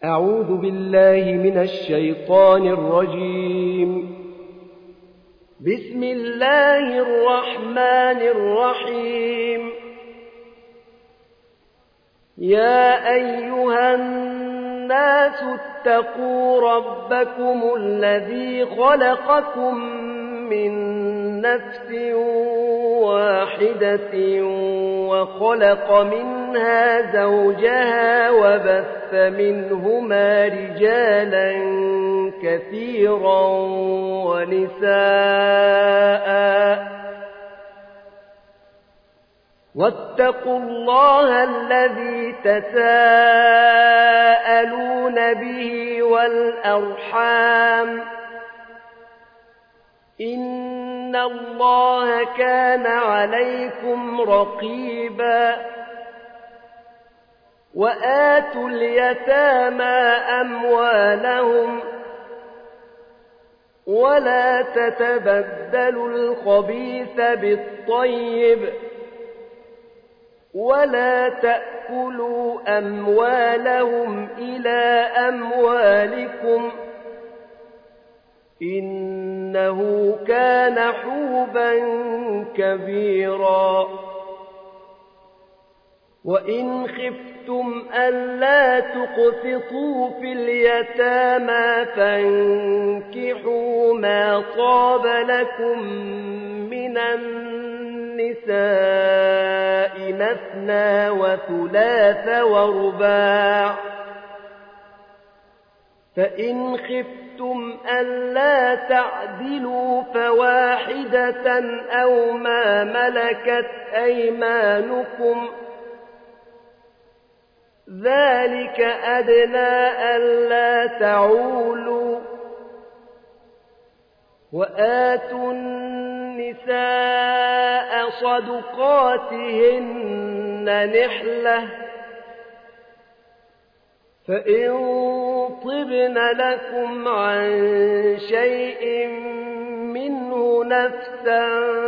أعوذ بالله من الشيطان الرجيم. بسم الله الرحمن الرحيم. يا أيها الناس اتقوا ربكم الذي خلقكم من نفس واحدة وخلق منها زوجها وبث منهما رجالا كثيرا ونساء واتقوا الله الذي تساءلون به والأرحام إن الله كان عليكم رقيبا. وآتوا اليتامى أموالهم ولا تتبدلوا الخبيث بالطيب ولا تأكلوا أموالهم إلى أموالكم إنه كان حوبا كبيرا. وإن خفتم ألا تقسطوا في اليتامى فانكحوا ما طاب لكم من النساء مثنى وثلاث ورباع فإن خفتم ألا تعدلوا فواحدة أو ما ملكت أيمانكم ذلك أدنى ألا تعولوا. وآتوا النساء صدقاتهن نحلة فإن طبن لكم عن شيء منه نفسا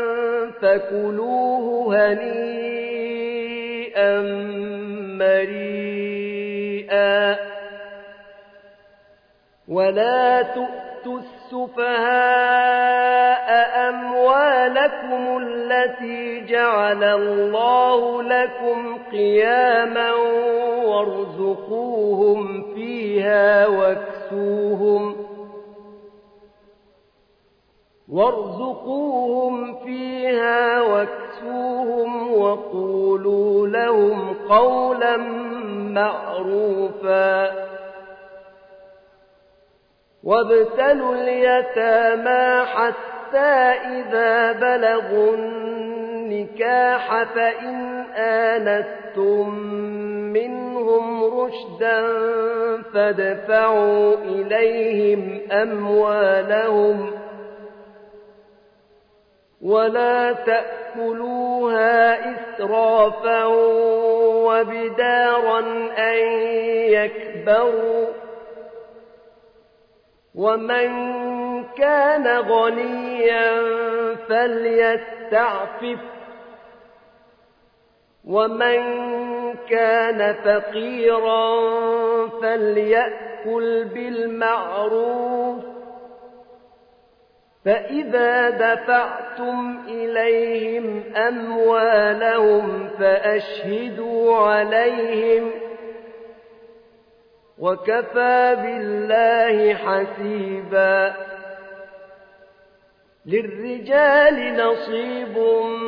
فكلوه هنيئا مريئا. ولا تؤتوا السفهاء أموالكم التي جعل الله لكم قياما وارزقوهم فيها واكسوهم وقولوا لهم قولا معروفا. وابتلوا اليتامى حتى إذا بلغوا النكاح فإن آنستم منهم رشدا فادفعوا إليهم أموالهم ولا تأكلوها إسرافا وبدارا أن يكبروا. ومن كان غنيا فليستعفف ومن كان فقيرا فليأكل بالمعروف. فإذا دفعتم إليهم أموالهم فأشهدوا عليهم وكفى بالله حسيبا. للرجال نصيب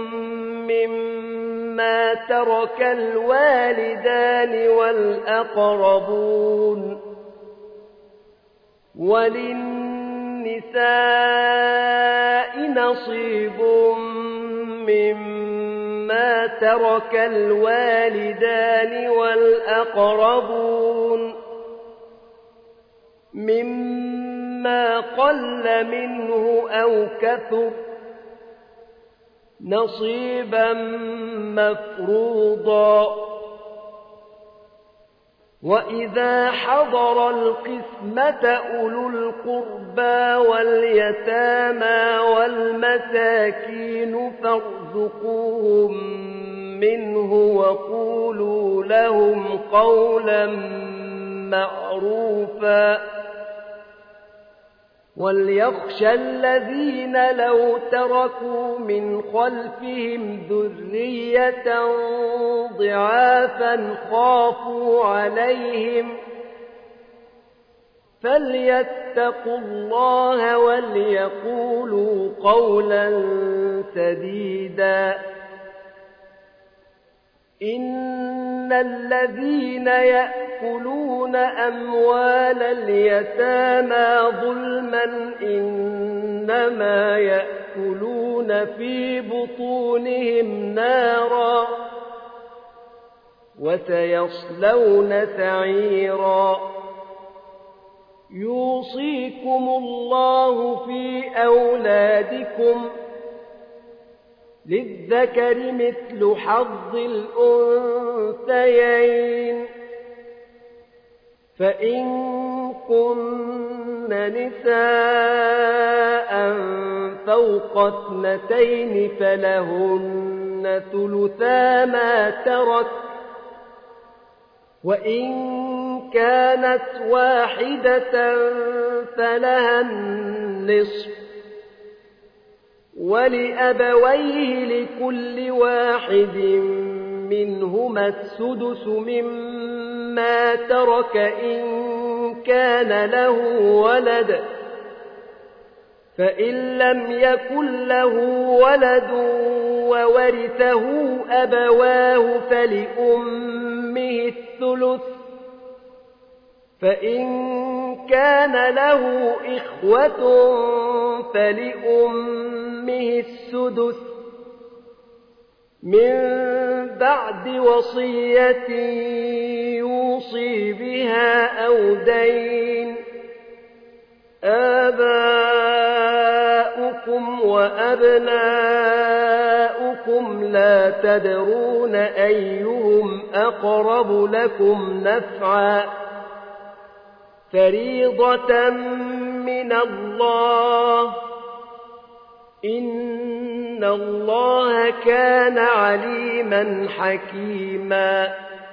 مما ترك الوالدان والأقربون وللنساء نصيب مما ترك الوالدان والأقربون مما قل منه أو كثر نصيبا مفروضا. وإذا حضر القسمة أولو القربى واليتامى والمساكين فارزقوهم منه وقولوا لهم قولا معروفا وليخشى الذين لو تركوا من خلفهم ذرية ضعافا خافوا عليهم فليتقوا الله وليقولوا قولا سديدا إن الذين يأكلون أموال اليتامى ظلما إنما يأكلون في بطونهم نارا وسيصلون سعيرا يوصيكم الله في أولادكم للذكر مثل حظ الأنثيين فإن كن نساء فوق 2 فلهن ثلثا ما ترك وإن كانت واحدة فلها النصف ولأبويه لكل واحد منهما السدس مما ترك إن كان له ولد فإن لم يكن له ولد وورثه أبواه فلأمه الثلث فإن كان له إخوة فلأمه السدس من بعد وصية يوصي بها أو دين آباؤكم وأبناؤكم لا تدرون أيهم أقرب لكم نفعا فريضة من الله إن الله كان عليما حكيما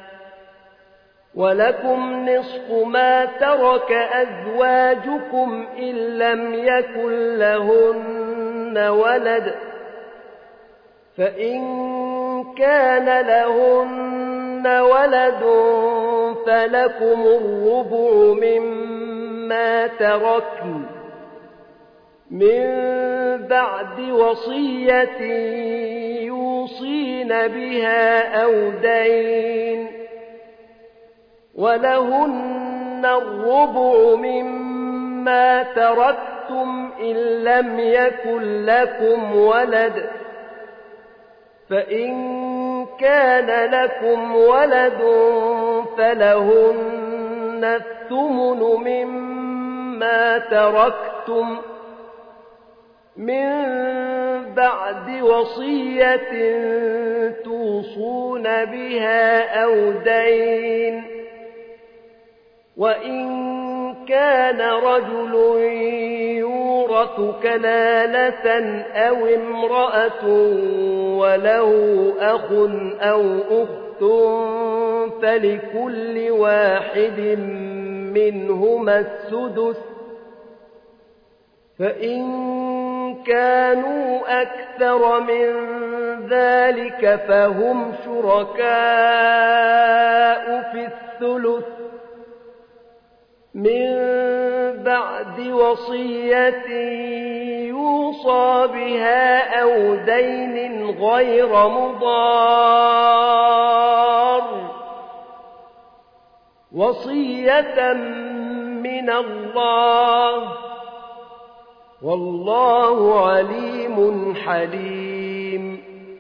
ولكم نصف ما ترك أزواجكم إن لم يكن لهن ولد فإن كان لهن ولد فلكم الربع مما تركن من بعد وصية يوصين بها أو دين ولهن الربع مما تركتم إن لم يكن لكم ولد فإن كان لكم ولد فلهن الثمن مما تركتم من بعد وصية توصون بها أو دين وإن كان رجل يورث كلالة أو امرأة وله أخ أو أخت فلكل واحد منهما السدس فإن كانوا أكثر من ذلك فهم شركاء في الثلث من بعد وصية يوصى بها أو دين غير مضار وصية من الله والله عليم حليم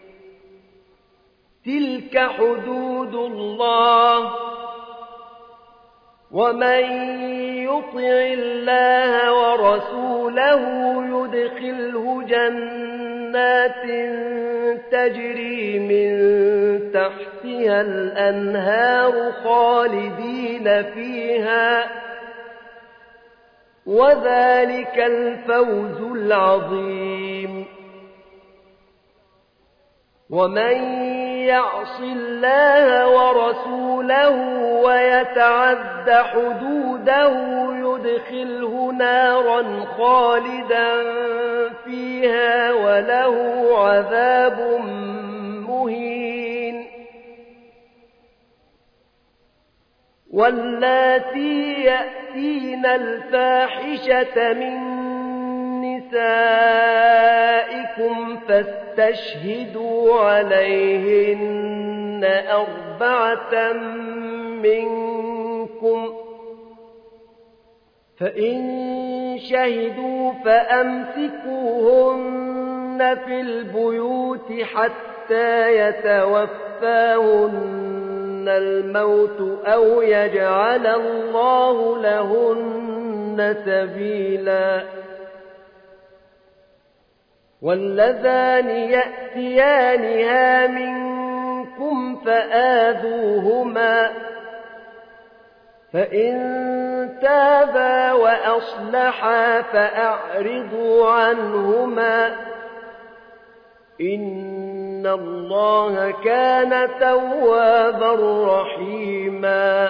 تلك حدود الله ومن يطع الله ورسوله يدخله جنات تجري من تحتها الأنهار خالدين فيها وذلك الفوز العظيم ومن يعص الله ورسوله ويتعد حدوده يدخله نارا خالدا فيها وله عذاب مهين. واللاتي يأتين الفاحشة من نسائكم فاستشهدوا عليهن 4 منكم، فإن شهدوا فأمسكوهن في البيوت حتى يتوفاهن الموت أو يجعل الله لهن سبيلا. واللذان يأتيانها منكم فآذوهما، فإن تابا وأصلحا فأعرضوا عنهما، إن الله كان توابا رحيما.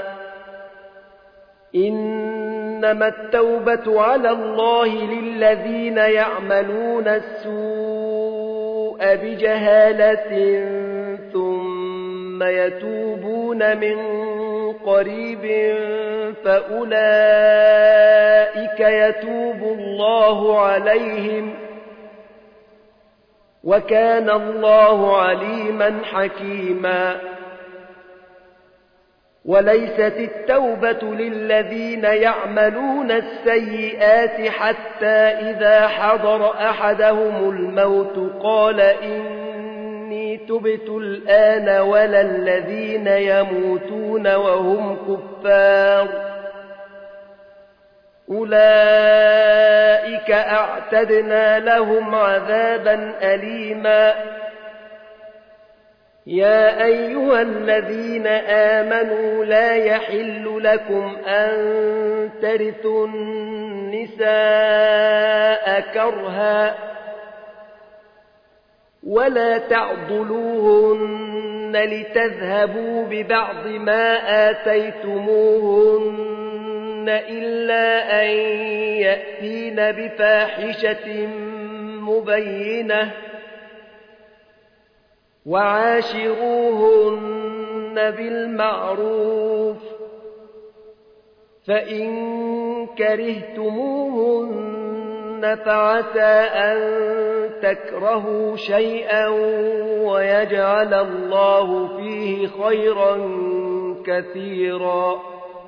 إنما التوبة على الله للذين يعملون السوء بجهالة ثم يتوبون من قريب فأولئك يتوب الله عليهم، وكان الله عليما حكيما. وليست التوبة للذين يعملون السيئات حتى إذا حضر أحدهم الموت قال إني تبت الآن، ولا الذين يموتون وهم كفار، أولئك أعتدنا لهم عذابا أليما. يا أيها الذين آمنوا لا يحل لكم أن ترثوا النساء كرها ولا تعضلوهن لتذهبوا ببعض ما آتيتموهن إلا أن يأتين بفاحشة مبينة، وعاشروهن بالمعروف، فإن كرهتموهن فعسى أن تكرهوا شيئا ويجعل الله فيه خيرا كثيرا.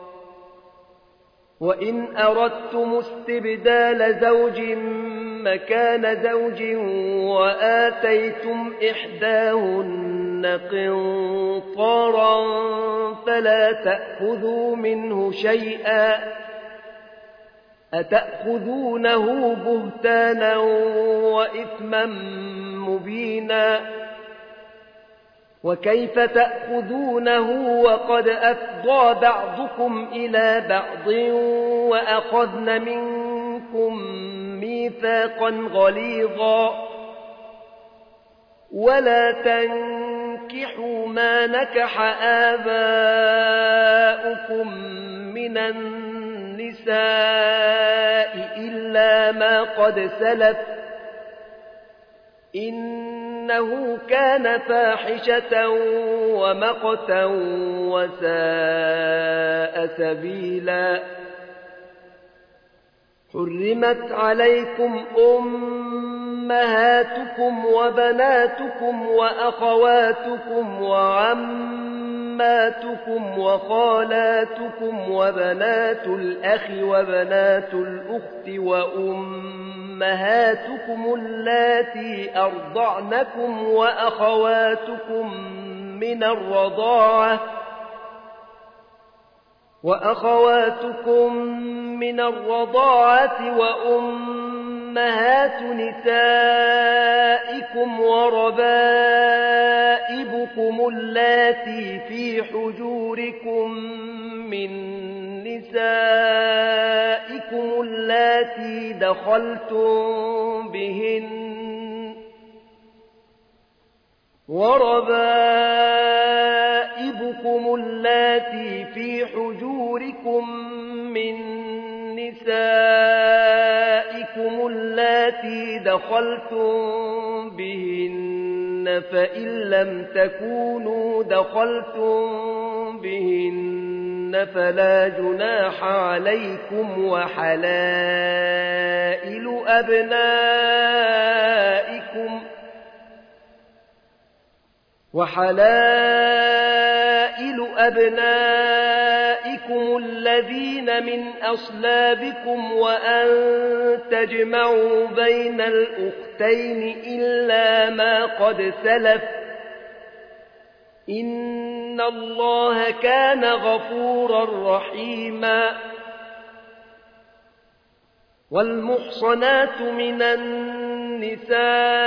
وإن أردتم استبدال زوج مكان زوج وآتيتم إحداهن قنطارا فلا تأخذوا منه شيئا، أتأخذونه بهتانا وإثما مبينا، وكيف تأخذونه وقد أفضى بعضكم إلى بعض وأخذن منكم ميثاقا غليظا. ولا تنكحوا ما نكح آباؤكم من النساء إلا ما قد سلف، إنه كان فاحشة ومقتا وساء سبيلا. حرمت عليكم أمهاتكم وبناتكم وأخواتكم وعماتكم وخالاتكم وبنات الأخ وبنات الأخت وأمهاتكم اللاتي أرضعنكم وأخواتكم من الرضاعة وأمهات نسائكم وربائبكم اللاتي في حجوركم من نسائكم اللاتي دخلتم بهن وربائبكم نسائكم اللاتي دخلتم بهن فإن لم تكونوا دخلتم بهن فلا جناح عليكم وحلائل أبنائكم الذين من أصلابكم وأن تجمعوا بين الأختين إلا ما قد سلف إن الله كان غفورا رحيما والمحصنات من النساء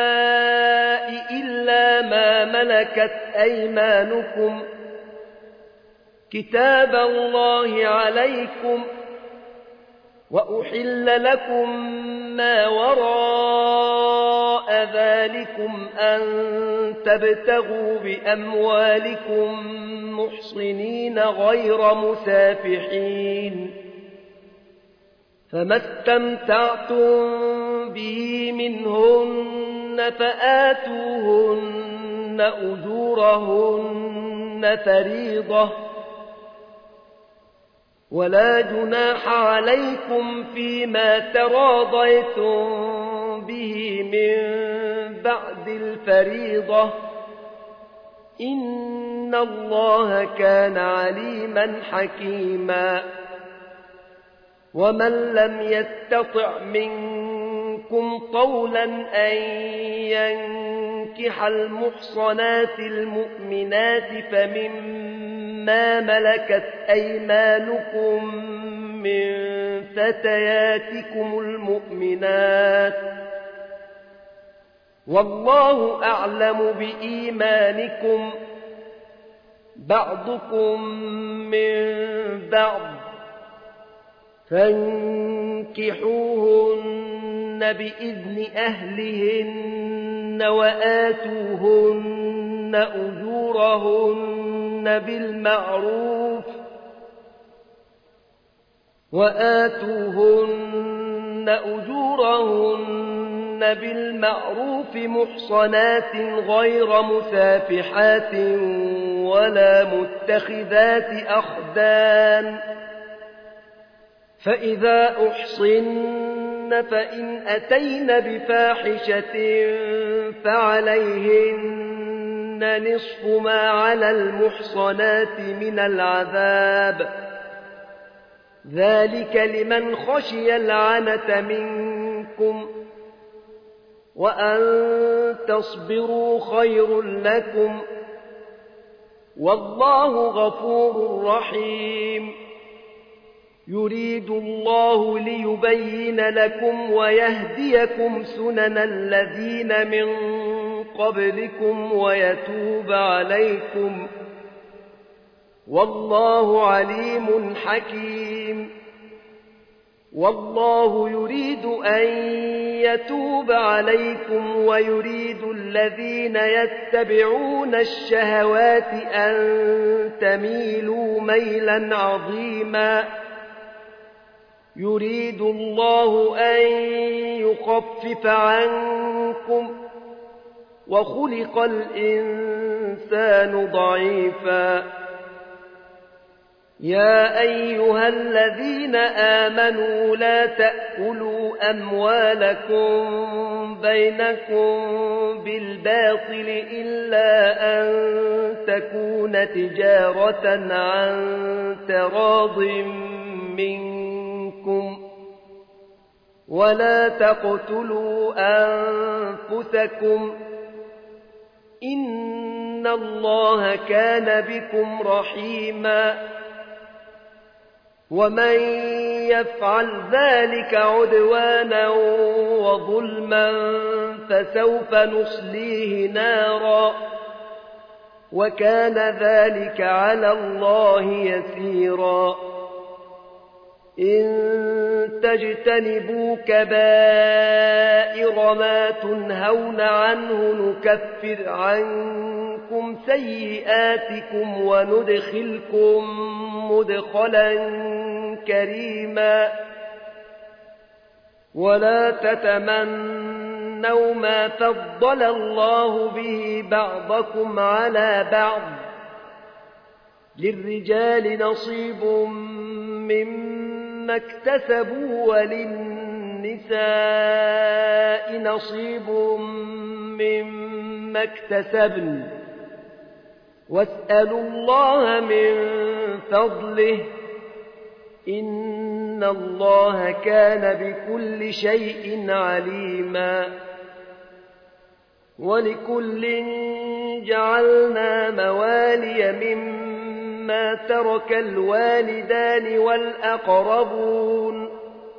إلا ما ملكت أيمانكم كتاب الله عليكم وأحل لكم ما وراء ذلكم أن تبتغوا بأموالكم محصنين غير مسافحين فما استمتعتم به منهن فآتوهن أجورهن فريضة ولا جناح عليكم فيما تراضيتم به من بعد الفريضة إن الله كان عليما حكيما ومن لم يستطع منكم طولا أن ينكح المحصنات المؤمنات فمما ملكت أيمانكم من فتياتكم المؤمنات والله أعلم بإيمانكم بعضكم من بعض فانكحوهن بإذن أهلهن وآتوهن أجورهن بالمعروف محصنات غير مسافحات ولا متخذات أخدان فإذا أحصن فإن أتين بفاحشة فعليهن نصف ما على المحصنات من العذاب ذلك لمن خشي العنة منكم وأن تصبروا خير لكم والله غفور رحيم يريد الله ليبين لكم ويهديكم سنن الذين من قبلكم ويتوب عليكم والله عليم حكيم والله يريد أن يتوب عليكم ويريد الذين يتبعون الشهوات أن تميلوا ميلا عظيما يريد الله أن يخفف عنكم وخلق الإنسان ضعيفا يا أيها الذين آمنوا لا تأكلوا أموالكم بينكم بالباطل إلا أن تكون تجارة عن تراض منكم ولا تقتلوا أنفسكم إن الله كان بكم رحيما ومن يفعل ذلك عدوانا وظلما فسوف نصليه نارا وكان ذلك على الله يسيرا إن تجتنبوا كبائر ما تنهون عنه نكفر عنكم سيئاتكم وندخلكم مدخلا كريما ولا تتمنوا ما فضل الله به بعضكم على بعض للرجال نصيب مما اكتسبوا وللنساء نصيب مما اكتسبن واسألوا الله من فضله إن الله كان بكل شيء عليما ولكل جعلنا موالي مما ترك الوالدان والأقربون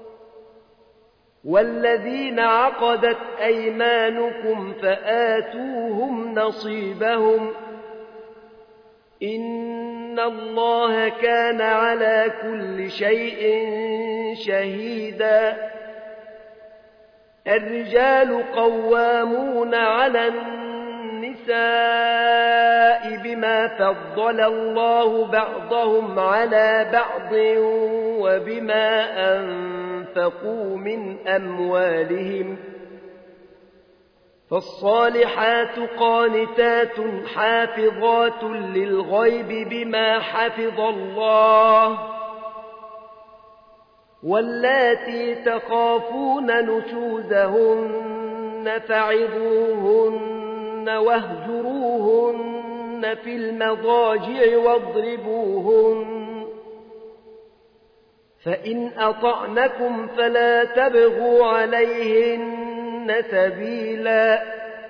والذين عقدت أيمانكم فآتوهم نصيبهم إن الله كان على كل شيء شهيدا الرجال قوامون على النساء بما فضل الله بعضهم على بعض وبما أنفقوا من أموالهم فالصالحات قانتات حافظات للغيب بما حفظ الله واللاتي تخافون نشوزهن فعظوهن واهجروهن في المضاجع واضربوهن فإن أطعنكم فلا تبغوا عليهن سبيلا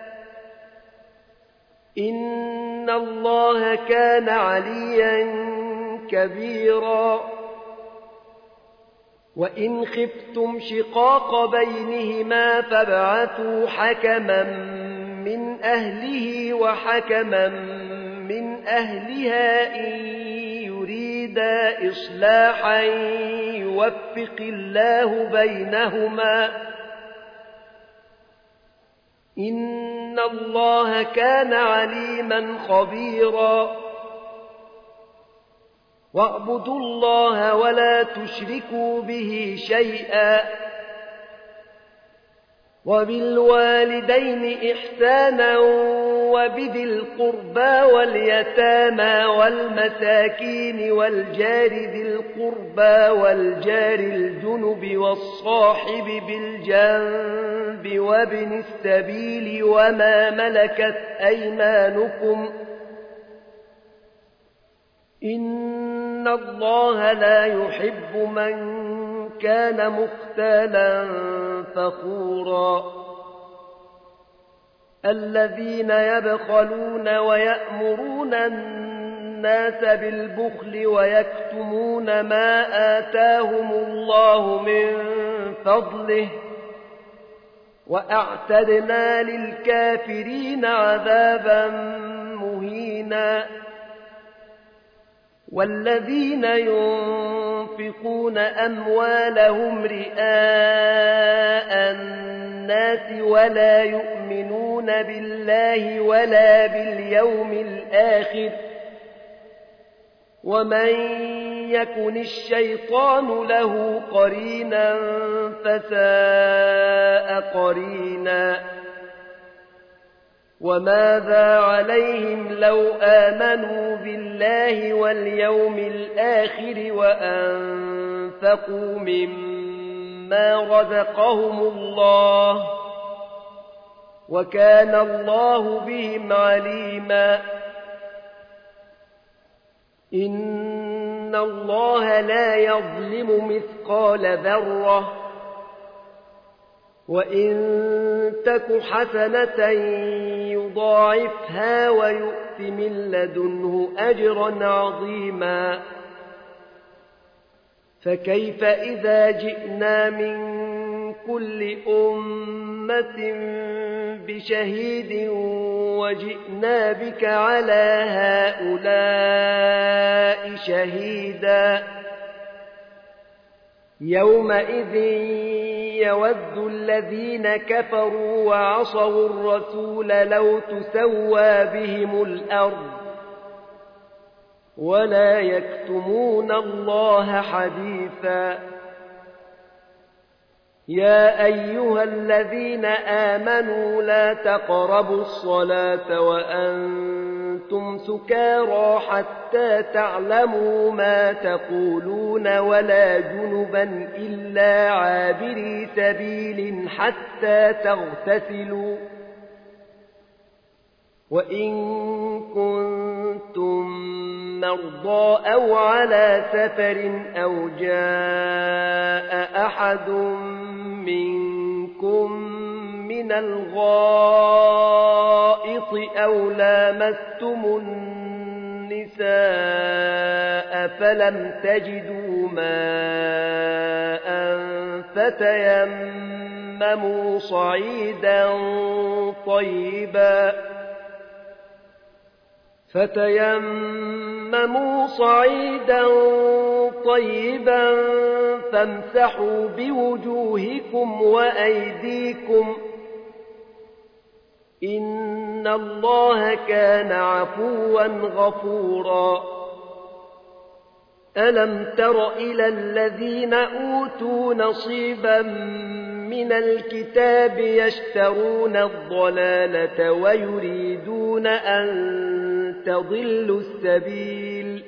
إن الله كان عليا كبيرا وإن خفتم شقاق بينهما فابعثوا حكما من أهله وحكما من أهلها إن يريدا إصلاحا يوفق الله بينهما إن الله كان عليما خبيرا واعبدوا الله ولا تشركوا به شيئا وبالوالدين إحسانا وبذي القربى واليتامى والمساكين والجار ذي القربى والجار الجنب والصاحب بالجنب وابن السبيل وما ملكت أيمانكم إن الله لا يحب من كان مختالا فخورا الذين يبخلون ويأمرون الناس بالبخل ويكتمون ما آتاهم الله من فضله وأعتدنا للكافرين عذابا مهينا والذين ينفقون أموالهم رئاء الناس ولا يؤمنون بالله ولا باليوم الآخر ومن يكن الشيطان له قرينا فساء قرينا وماذا عليهم لو آمنوا بالله واليوم الآخر وأنفقوا مما رزقهم الله وكان الله بهم عليما إن الله لا يظلم مثقال ذرة وإن تك حسنة يضاعفها ويؤت من لدنه أجرا عظيما فكيف إذا جئنا من كل أمة بشهيد وجئنا بك على هؤلاء شهيدا يومئذ يود الذين كفروا وعصوا الرسول لو تسوى بهم الأرض ولا يكتمون الله حديثا يا أيها الذين آمنوا لا تقربوا الصلاة وأنتم سكارى حتى تعلموا ما تقولون ولا جنبا إلا عابري سبيل حتى تغتسلوا وإن كنتم مرضى أو على سفر أو جاء أحد منكم من الغائط أو لامستم النساء فلم تجدوا ماء فتيمموا صعيدا طيبا فامسحوا بوجوهكم وأيديكم إن الله كان عفوا غفورا ألم تر إلى الذين أوتوا نصيبا من الكتاب يشترون الضلالة ويريدون أن تضلوا السبيل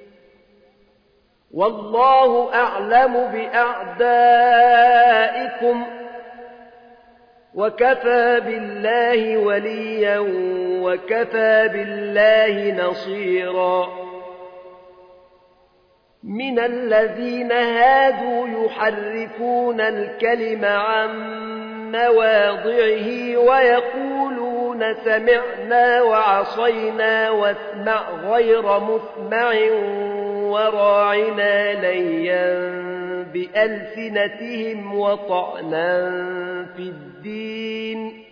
والله أعلم بأعدائكم وكفى بالله وليا وكفى بالله نصيرا من الذين هادوا يحرفون الكلم عن مواضعه ويقولون سمعنا وعصينا واسمع غير مسمع وراعنا ليا بألسنتهم وطعنا في الدين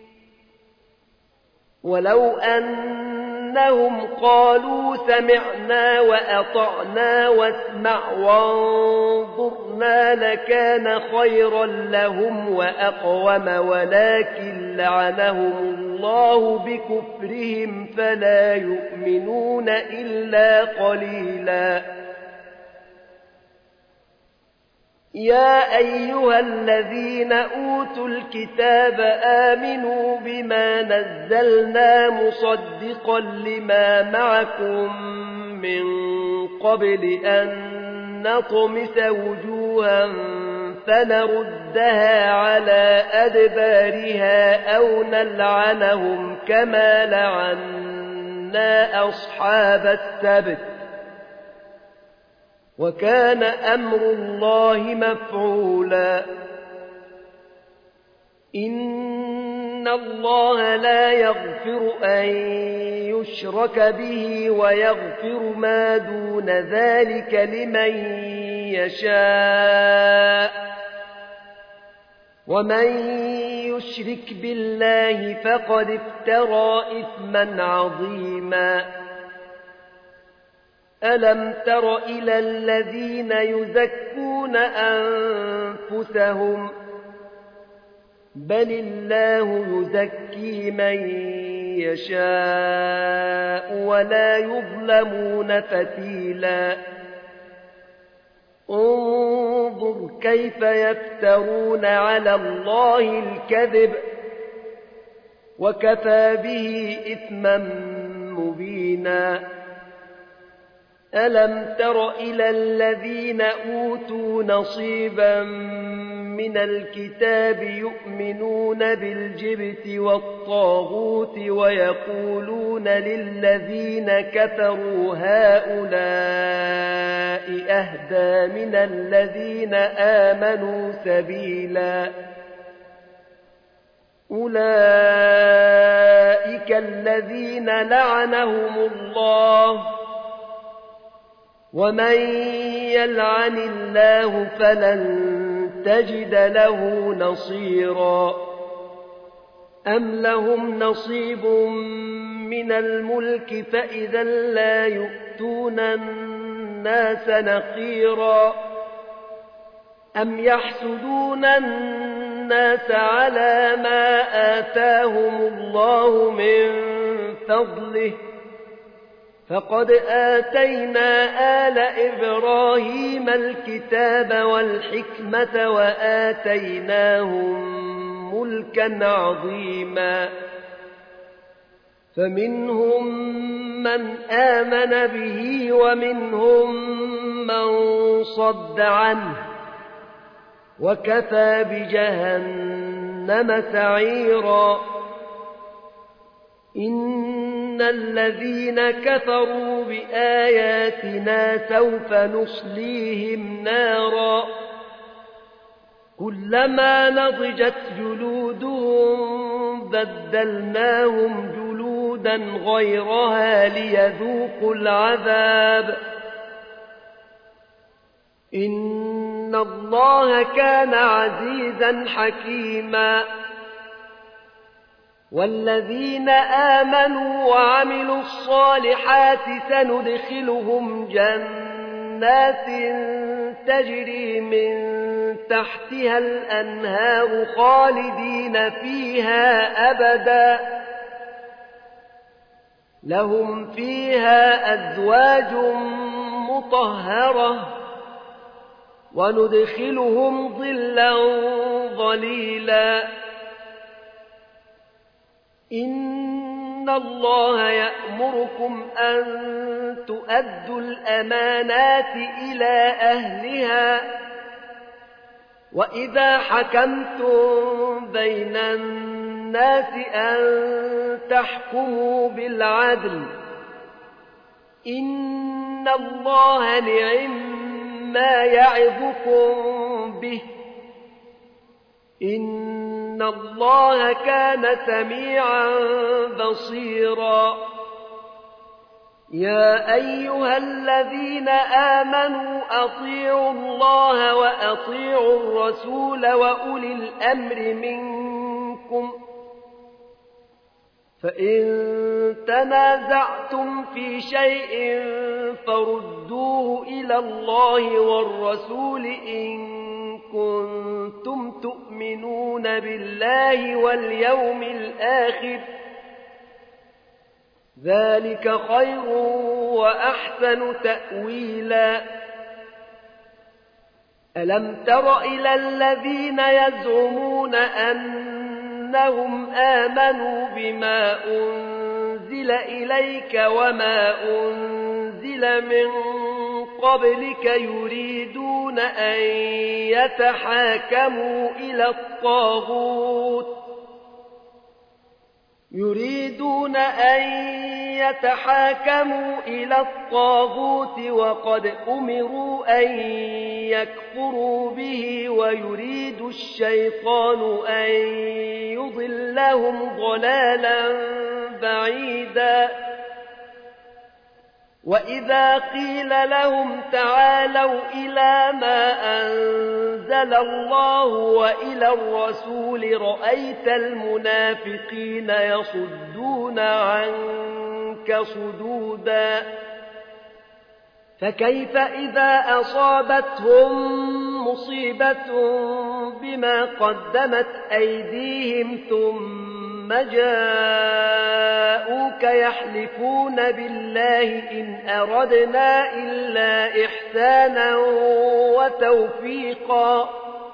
ولو أنهم قالوا سمعنا وأطعنا واسمع وانظرنا لكان خيرا لهم وأقوم ولكن لعنهم الله بكفرهم فلا يؤمنون إلا قليلا يا أيها الذين أوتوا الكتاب آمنوا بما نزلنا مصدقا لما معكم من قبل أن نطمس وجوها فنردها على أدبارها أو نلعنهم كما لعنا أصحاب السبت وكان أمر الله مفعولا إن الله لا يغفر أن يشرك به ويغفر ما دون ذلك لمن يشاء ومن يشرك بالله فقد افترى إثما عظيما ألم تر إلى الذين يزكون أنفسهم بل الله يزكي من يشاء ولا يظلمون فتيلا انظر كيف يفترون على الله الكذب وكفى به إثما مبينا ألم تر إلى الذين أوتوا نصيبا من الكتاب يؤمنون بالجبت والطاغوت ويقولون للذين كفروا هؤلاء أهدى من الذين آمنوا سبيلا أولئك الذين لعنهم الله ومن يلعن الله فلن تجد له نصيرا أم لهم نصيب من الملك فإذا لا يؤتون الناس نقيرا أم يحسدون الناس على ما آتاهم الله من فضله فقد آتينا آل إبراهيم الكتاب والحكمة وآتيناهم ملكا عظيما فمنهم من آمن به ومنهم من صد عنه وكفى بجهنم سعيرا إن الذين كفروا بآياتنا سوف نصليهم نارا كلما نضجت جلودهم بدلناهم جلودا غيرها ليذوقوا العذاب إن الله كان عزيزا حكيما والذين آمنوا وعملوا الصالحات سندخلهم جنات تجري من تحتها الأنهار خالدين فيها أبدا لهم فيها أزواج مطهرة وندخلهم ظلا ظليلا إن الله يأمركم أن تؤدوا الأمانات إلى أهلها وإذا حكمتم بين الناس أن تحكموا بالعدل إن الله نعم ما يعظكم به إن الله كان سميعا بصيرا يا أيها الذين آمنوا أطيعوا الله وأطيعوا الرسول وأولي الأمر منكم فإن تنازعتم في شيء فردوه إلى الله والرسول إن كنتم تؤمنون بالله واليوم الآخر ذلك خير وأحسن تأويلا ألم تر إلى الذين يزعمون أنهم آمنوا بما أنزل إليك وما أنزل من قبلك يريدون أن يتحاكموا إلى الطاغوت وقد أمروا أن يكفروا به ويريد الشيطان أن يضلهم ضلالا بعيدا وإذا قيل لهم تعالوا إلى ما أنزل الله وإلى الرسول رأيت المنافقين يصدون عنك صدودا فكيف إذا أصابتهم مصيبة بما قدمت أيديهم ثم جاءوك يحلفون بالله إن أردنا إلا إحسانا وتوفيقا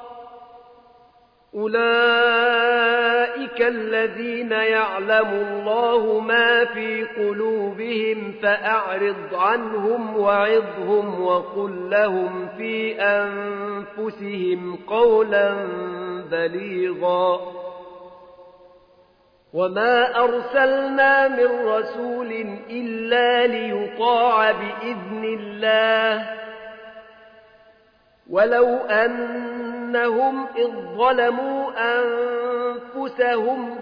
أولئك الذين يعلم الله ما في قلوبهم فأعرض عنهم وعظهم وقل لهم في أنفسهم قولا بليغا وما أرسلنا من رسول إلا ليطاع بإذن الله ولو أنهم إذ ظلموا أنفسهم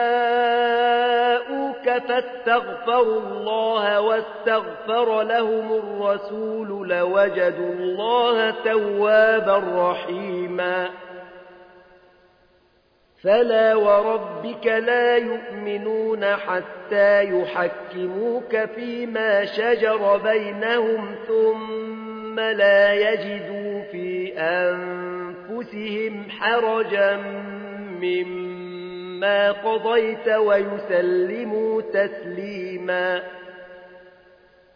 جاءوك فاستغفروا الله واستغفر لهم الرسول لوجدوا الله توابا رحيما فلا وربك لا يؤمنون حتى يحكموك فيما شجر بينهم ثم لا يجدوا في أنفسهم حرجا مما قضيت ويسلموا تسليما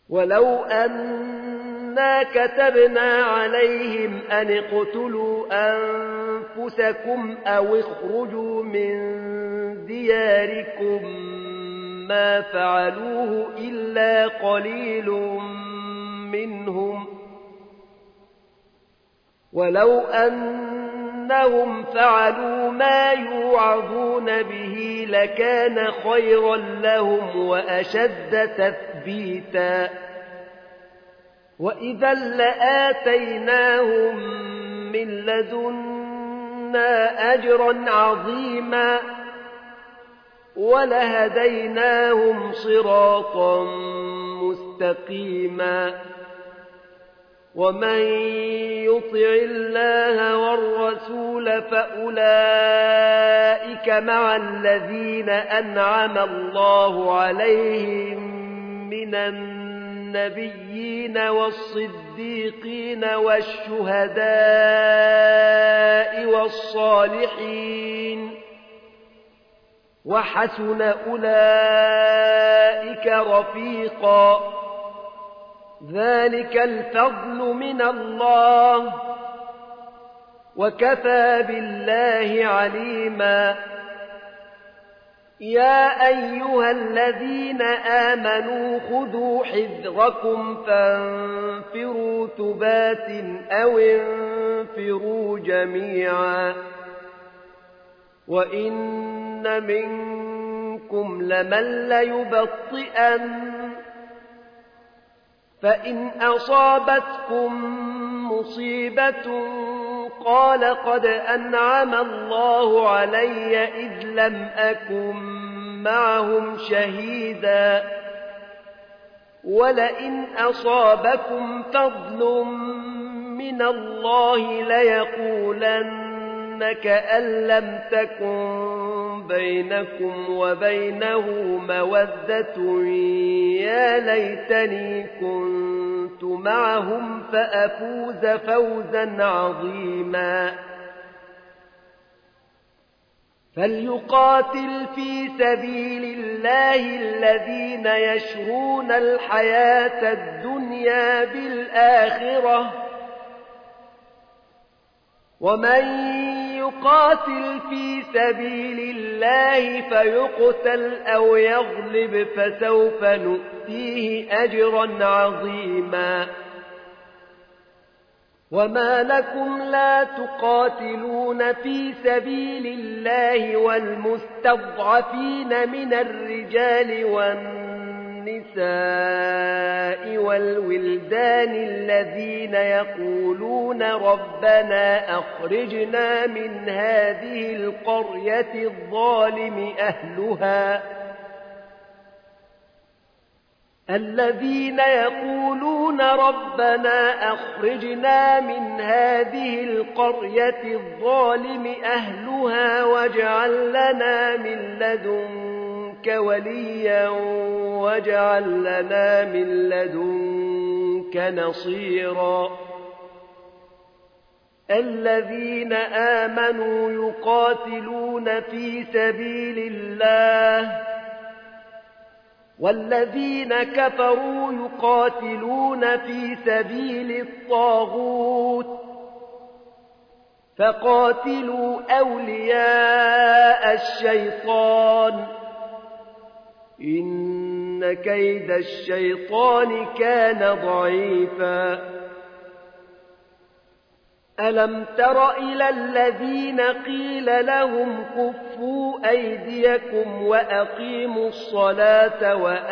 ولو أنا كتبنا عليهم أن اقتلوا أنفسكم أو اخرجوا من دياركم ما فعلوه إلا قليل منهم ولو أنهم فعلوا ما يوعظون به لكان خيرا لهم وأشد تثبيتا وإذا لآتيناهم من لدنا أجرا عظيما ولهديناهم صراطا مستقيما ومن يطع الله والرسول فأولئك مع الذين أنعم الله عليهم من النبيين والصديقين والشهداء والصالحين وحسن أولئك رفيقا ذلك الفضل من الله وكفى بالله عليما يا أيها الذين آمنوا خذوا حذركم فانفروا ثبات أو انفروا جميعا وإن منكم لمن ليبطئن فإن أصابتكم مصيبة قال قد أنعم الله علي إذ لم أكن معهم شهيدا ولئن أصابكم فضل من الله ليقولن كأن لم تكن بينكم وبينه مودة يا ليتني كنت معهم فأفوز فوزا عظيما فليقاتل في سبيل الله الذين يشرون الحياة الدنيا بالآخرة ومن يقاتل في سبيل الله فيقتل أو يغلب فسوف نؤتيه أجرا عظيما وما لكم لا تقاتلون في سبيل الله والمستضعفين من الرجال والنساء والولدان الذين يقولون ربنا أخرجنا من هذه القرية الظالم أهلها الذين يقولون ربنا أخرجنا من هذه القرية الظالم أهلها واجعل لنا من لدنك وليا واجعل لنا من لدنك نصيرا الذين آمنوا يقاتلون في سبيل الله والذين كفروا يقاتلون في سبيل الطاغوت فقاتلوا أولياء الشيطان إن كيد الشيطان كان ضعيفا ألم تر إلى الذين قيل لهم كفوا أيديكم وأقيموا الصلاة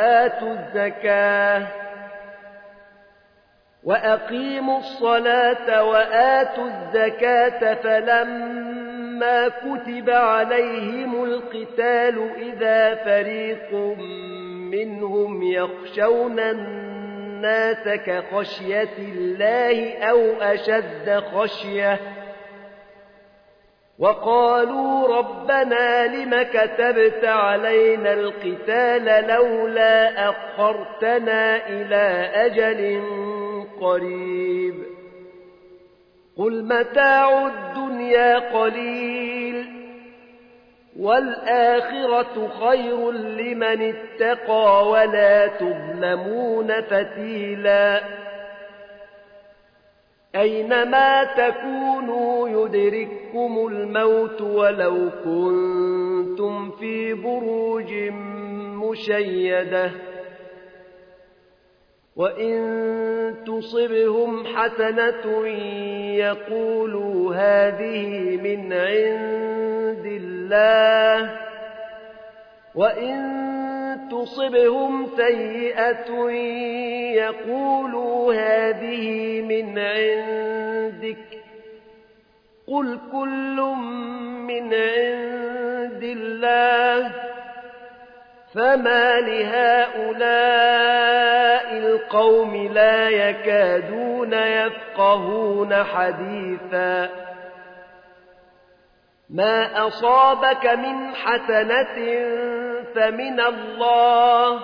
وآتوا الزكاة فلما كتب عليهم القتال إذا فريق منهم يخشون الناس كخشية الله أو أشد خشية وقالوا ربنا لم كتبت علينا القتال لولا أخرتنا إلى أجل قريب قل متاع الدنيا قليل والآخرة خير لمن اتقى ولا تظلمون فتيلا أينما تكونوا يدرككم الموت ولو كنتم في بروج مشيدة وإن تصبهم حسنة يقولوا هذه من عند الله وإن تصبهم سيئة يقولوا هذه من عندك قل كل من عند الله فما لهؤلاء القوم لا يكادون يفقهون حديثا ما أصابك من حسنة فمن الله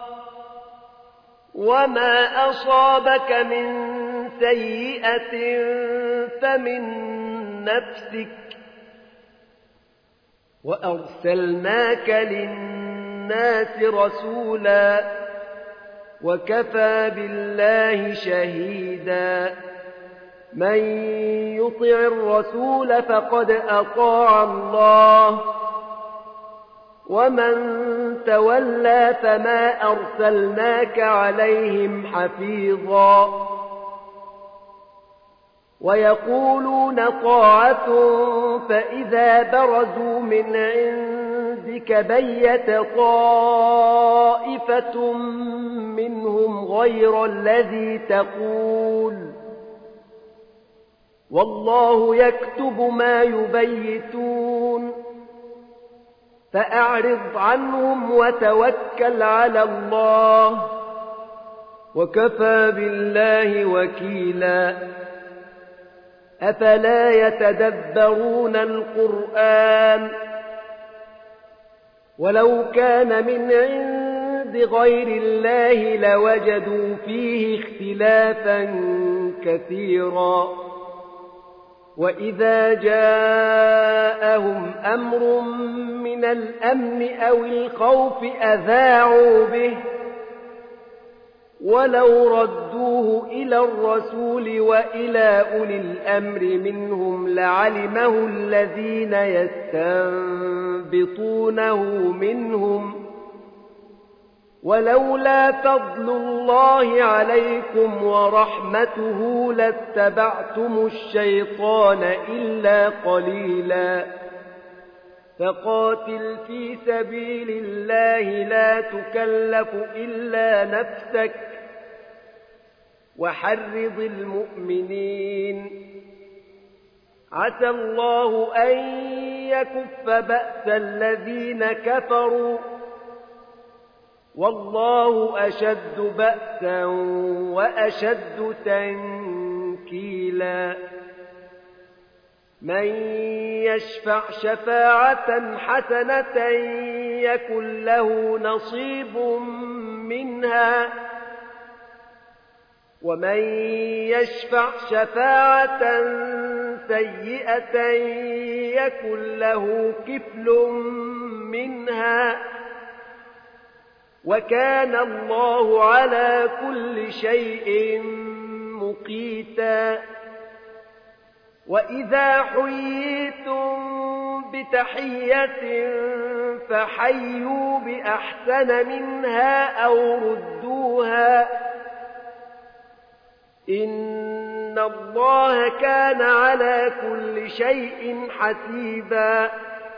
وما أصابك من سيئة فمن نفسك وأرسلناك للناس رسولا وكفى بالله شهيدا من يطع الرسول فقد أطاع الله ومن تولى فما أرسلناك عليهم حفيظا ويقولون طاعة فإذا برزوا من عندك بيت طائفة منهم غير الذي تقول والله يكتب ما يبيتون فأعرض عنهم وتوكل على الله وكفى بالله وكيلا أفلا يتدبرون القرآن ولو كان من عند غير الله لوجدوا فيه اختلافا كثيرا وإذا جاءهم أمر من الأمن أو الخوف أذاعوا به ولو ردوه إلى الرسول وإلى أولي الأمر منهم لعلمه الذين يستنبطونه منهم ولولا فضل الله عليكم ورحمته لاتبعتم الشيطان إلا قليلا فقاتل في سبيل الله لا تكلف إلا نفسك وحرض المؤمنين عسى الله أن يكف بأس الذين كفروا والله أشد بأسا وأشد تنكيلا من يشفع شفاعة حسنة يكن له نصيب منها ومن يشفع شفاعة سيئة يكن له كفل منها وكان الله على كل شيء مقيتا وإذا حييتم بتحية فحيوا بأحسن منها أو ردوها إن الله كان على كل شيء حسيبا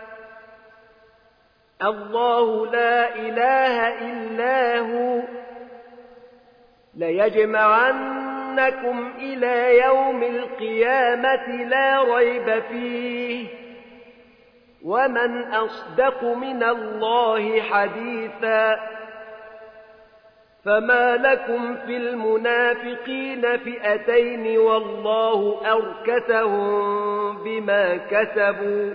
الله لا إله إلا هو ليجمعنكم إلى يوم القيامة لا ريب فيه ومن أصدق من الله حديثا فما لكم في المنافقين فئتين والله أركسهم بما كسبوا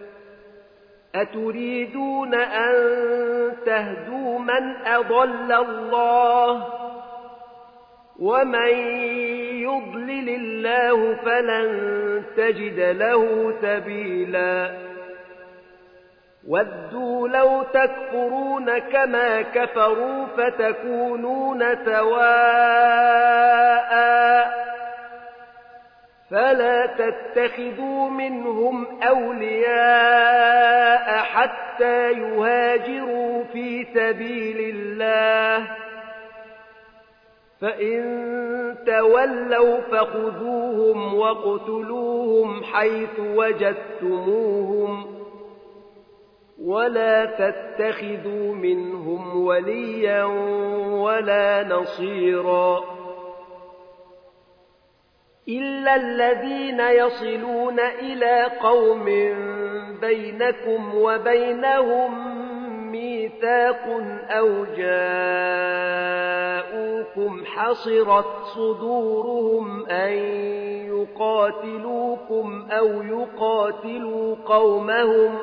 أتريدون أن تهدوا من أضل الله ومن يضلل الله فلن تجد له سبيلا وَدُّوا لَوْ تَكْفُرُونَ كَمَا كَفَرُوا فَتَكُونُونَ سَوَاءً فَلَا تَتَّخِذُوا مِنْهُمْ أَوْلِيَاءَ حَتَّى يُهَاجِرُوا فِي سَبِيلِ اللَّهِ فَإِن تَوَلَّوْا فَخُذُوهُمْ وَاقْتُلُوهُمْ حَيْثُ وَجَدتُّمُوهُمْ وَلَا تَتَّخِذُوا مِنْهُمْ وَلِيًّا وَلَا نَصِيرًا إِلَّا الَّذِينَ يَصِلُونَ إِلَى قَوْمٍ بَيْنَكُمْ وَبَيْنَهُم مِّيثَاقٌ أَوْ جَاءُوكُمْ حَصِرَتْ صُدُورُهُمْ أَن يُقَاتِلُوكُمْ أَوْ يُقَاتِلُوا قَوْمَهُمْ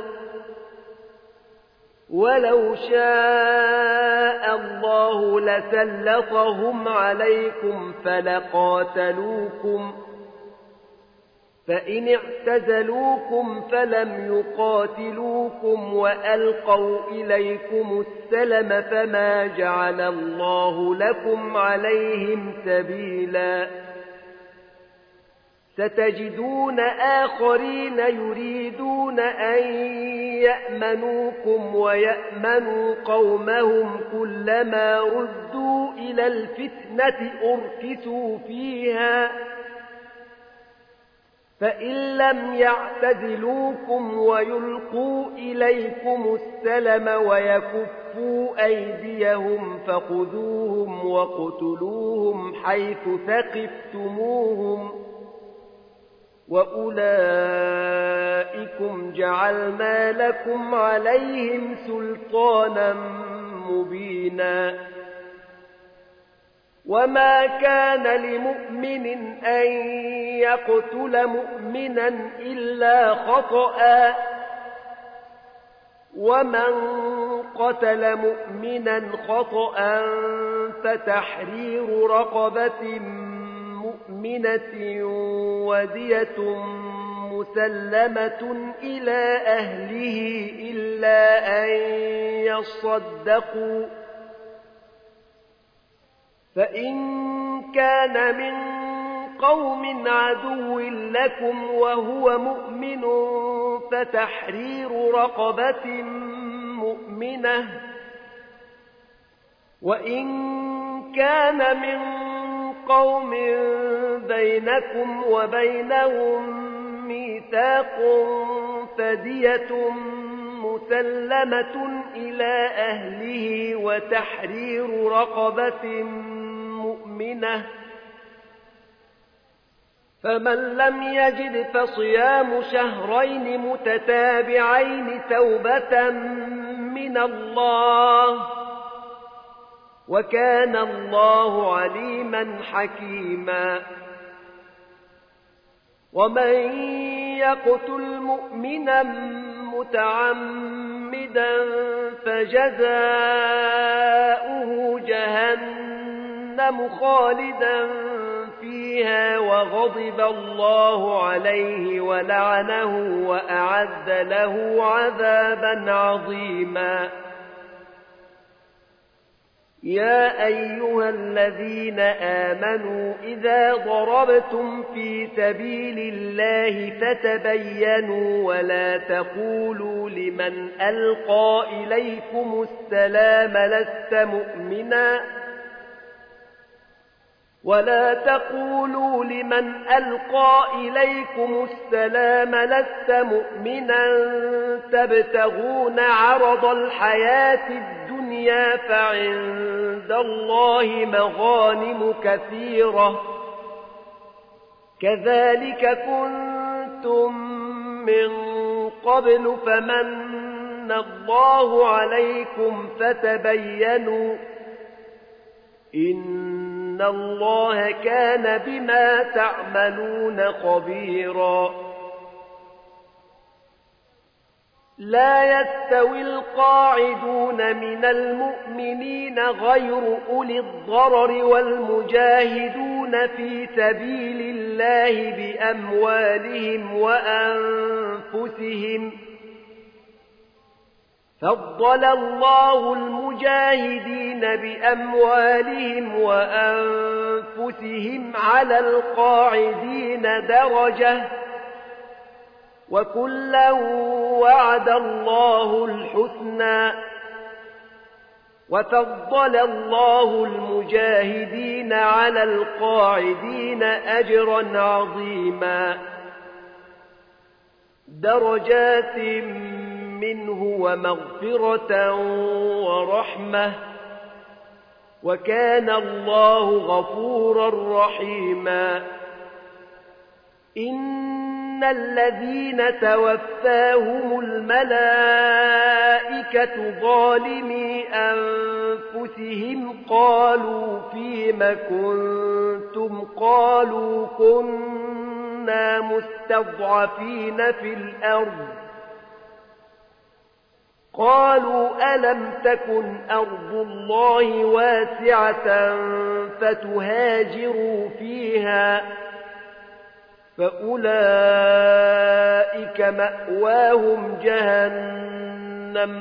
وَلَوْ شَاءَ اللَّهُ لَسَلَّطَهُمْ عَلَيْكُمْ فَلَقَاتَلُوكُمْ فَإِنِ اعْتَزَلُوكُمْ فَلَمْ يُقَاتِلُوكُمْ وَأَلْقَوْا إِلَيْكُمُ السَّلَمَ فَمَا جَعَلَ اللَّهُ لَكُمْ عَلَيْهِمْ سَبِيلًا ستجدون آخرين يريدون أن يأمنوكم ويأمنوا قومهم كلما ردوا إلى الفتنة أركسوا فيها فإن لم يعتزلوكم ويلقوا إليكم السلم ويكفوا أيديهم فخذوهم واقتلوهم حيث ثقفتموهم وأولئكم جعلنا لكم عليهم سلطانا مبينا وما كان لمؤمن أن يقتل مؤمنا إلا خطأ ومن قتل مؤمنا خطأ فتحرير رقبة مؤمنة ودية مسلمة إلى أهله إلا أن يصدقوا فإن كان من قوم عدو لكم وهو مؤمن فتحرير رقبة مؤمنة وإن كان من قوم بينكم وبينهم ميثاق فدية مسلمة إلى أهله وتحرير رقبة مؤمنة فمن لم يجد فصيام شهرين متتابعين توبة من الله وكان الله عليما حكيما ومن يقتل مؤمنا متعمدا فجزاؤه جهنم خالدا فيها وغضب الله عليه ولعنه وأعد له عذابا عظيما يا أيها الذين آمنوا إذا ضربتم في سبيل الله فتبينوا ولا تقولوا لمن ألقى إليكم السلام لست مؤمنا تبتغون عرض الحياة الدنيا فعند الله مغانم كثيرة كذلك كنتم من قبل فمن الله عليكم فتبينوا إن الله كان بما تعملون خبيرا لا يستوي القاعدون من المؤمنين غير أولي الضرر والمجاهدون في سبيل الله بأموالهم وأنفسهم فضل الله المجاهدين بأموالهم وأنفسهم على القاعدين درجة وكلا وعد الله الحسنى وفضل الله المجاهدين على القاعدين أجرا عظيما درجات منه ومغفرة ورحمة وكان الله غفورا رحيما إن الذين توفاهم الملائكة ظالمي أنفسهم قالوا فيم كنتم قالوا كنا مستضعفين في الأرض قالوا ألم تكن أرض الله واسعة فتهاجروا فيها فأولئك مأواهم جهنم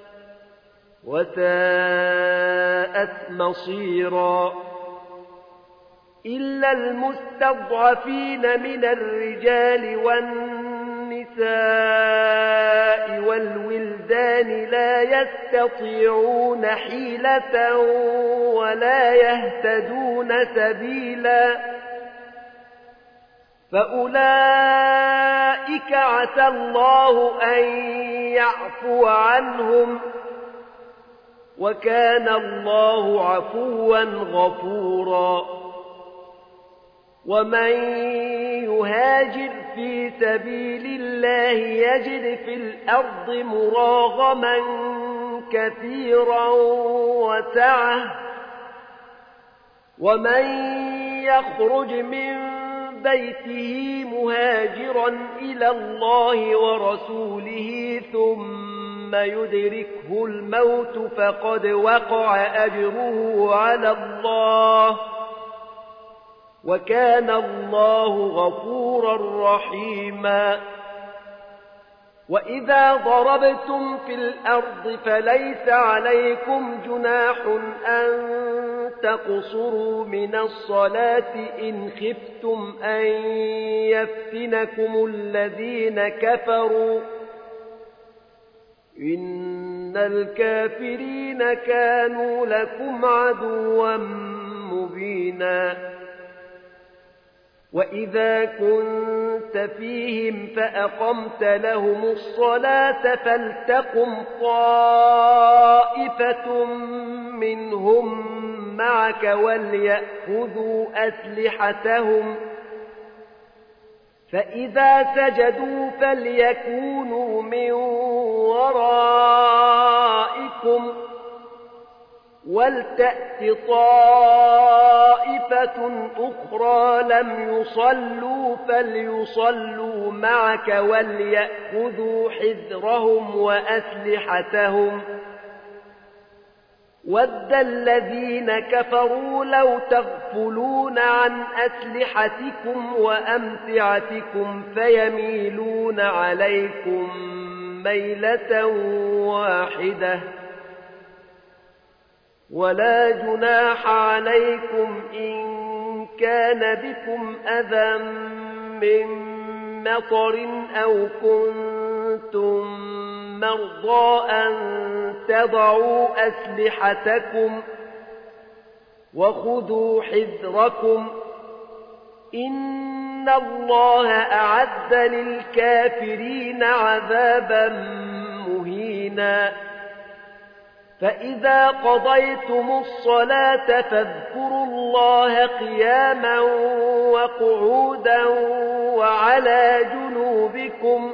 وساءت مصيرا إلا المستضعفين من الرجال والنساء والولدان لا يستطيعون حيلة ولا يهتدون سبيلا فأولئك عسى الله أن يعفو عنهم وكان الله عفوا غفورا ومن يهاجر في سبيل الله يجد في الأرض مراغما كثيرا وسعة ومن يخرج من بيته مهاجرا إلى الله ورسوله ثم يدركه الموت فقد وقع أجره على الله وكان الله غفورا رحيما وإذا ضربتم في الأرض فليس عليكم جناح أن تقصروا من الصلاة إن خفتم أن يفتنكم الذين كفروا إن الكافرين كانوا لكم عدوا مبينا وإذا كنت فيهم فأقمت لهم الصلاة فلتقم طائفة منهم معك وليأخذوا أسلحتهم فإذا سجدوا فليكونوا من ورائكم ولتأت طائفة أخرى لم يصلوا فليصلوا معك وليأخذوا حذرهم وأسلحتهم ود الذين كفروا لو تغفلون عن أسلحتكم وأمتعتكم فيميلون عليكم ميلة واحدة ولا جناح عليكم إن كان بكم أذى من مطر أو كنتم مرضى أن تضعوا أسلحتكم وخذوا حذركم إن الله أعد للكافرين عذابا مهينا فإذا قضيتم الصلاة فاذكروا الله قياما وقعودا وعلى جنوبكم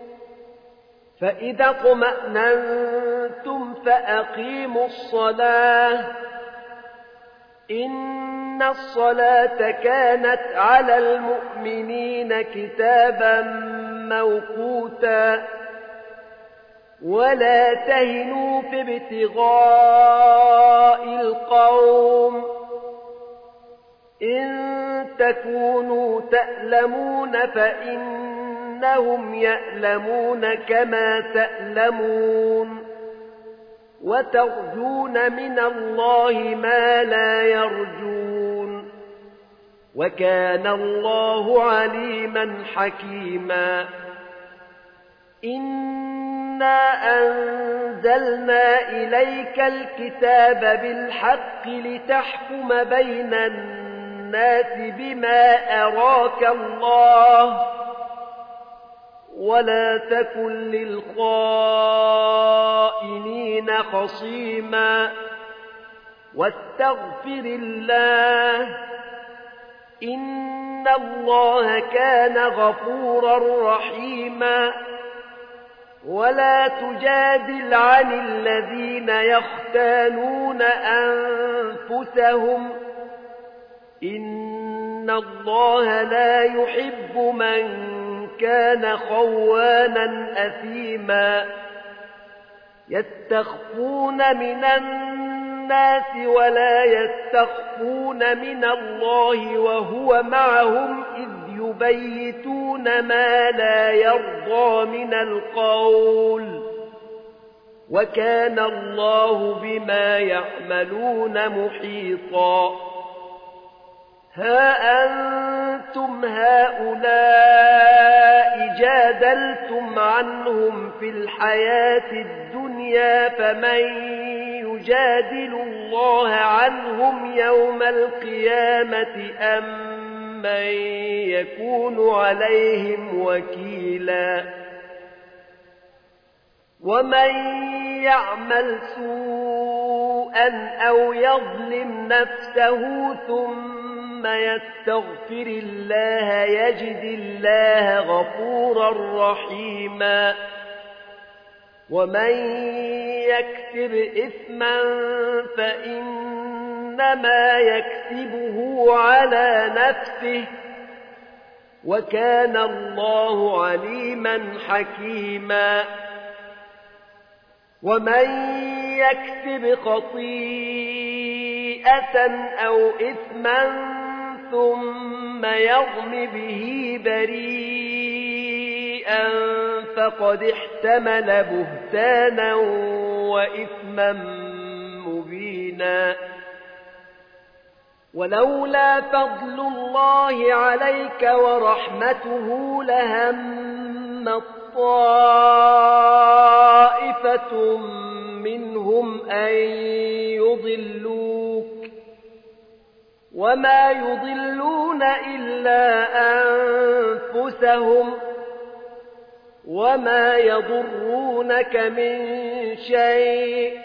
فإذا اطمأننتم فأقيموا الصلاة إن الصلاة كانت على المؤمنين كتابا موقوتا ولا تهنوا في ابتغاء القوم إن تكونوا تألمون فإنهم يألمون كما تألمون وترجون من الله ما لا يرجون وكان الله عليما حكيما إنا أنزلنا إليك الكتاب بالحق لتحكم بين الناس بما أراك الله ولا تكن للخائنين خصيما واستغفر الله إن الله كان غفورا رحيما ولا تجادل عن الذين يختانون أنفسهم إن الله لا يحب من كان خوانا أثيما يستخفون من الناس ولا يستخفون من الله وهو معهم إذ يبيتون ما لا يرضى من القول وكان الله بما يعملون محيطا ها أنتم هؤلاء جادلتم عنهم في الحياة الدنيا فمن يجادل الله عنهم يوم القيامة أم من يكون عليهم وكيلا ومن يعمل سوءا أو يظلم نفسه ثم يستغفر الله يجد الله غفورا رحيما ومن يكسب إثما فإنما يكسبه على نفسه وكان الله عليما حكيما ومن يكسب خطيئة أو إثما ثم يرم به بريئا فقد احتمل بهتانا وإثما مبينا ولولا فضل الله عليك ورحمته لهم طائفة منهم أن يضلوك وما يضلون إلا أنفسهم وما يضرونك من شيء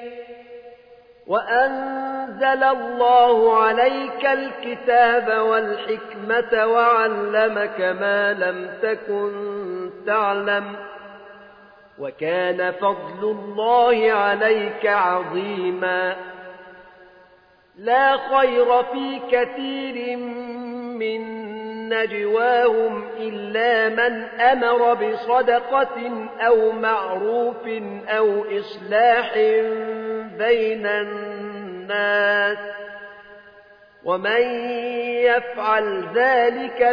وأنزل الله عليك الكتاب والحكمة وعلمك ما لم تكن تعلم وكان فضل الله عليك عظيما لا خير في كثير من نجواهم إلا من أمر بصدقة أو معروف أو إصلاح بين الناس ومن يفعل ذلك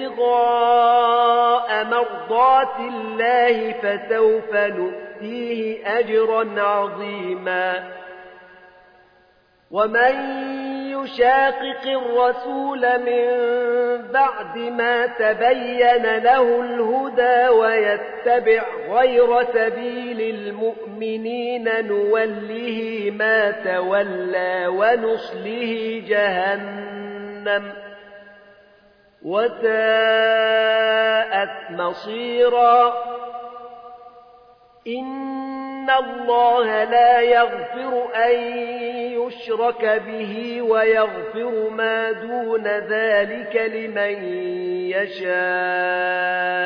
ابتغاء مرضات الله فسوف نؤتيه أجرا عظيما ومن يشاقق الرسول من بعد ما تبين له الهدى ويتبع غير سبيل المؤمنين نوله ما تولى ونصله جهنم وساءت مصيرا إن الله لا يغفر أن يشرك به ويغفر ما دون ذلك لمن يشاء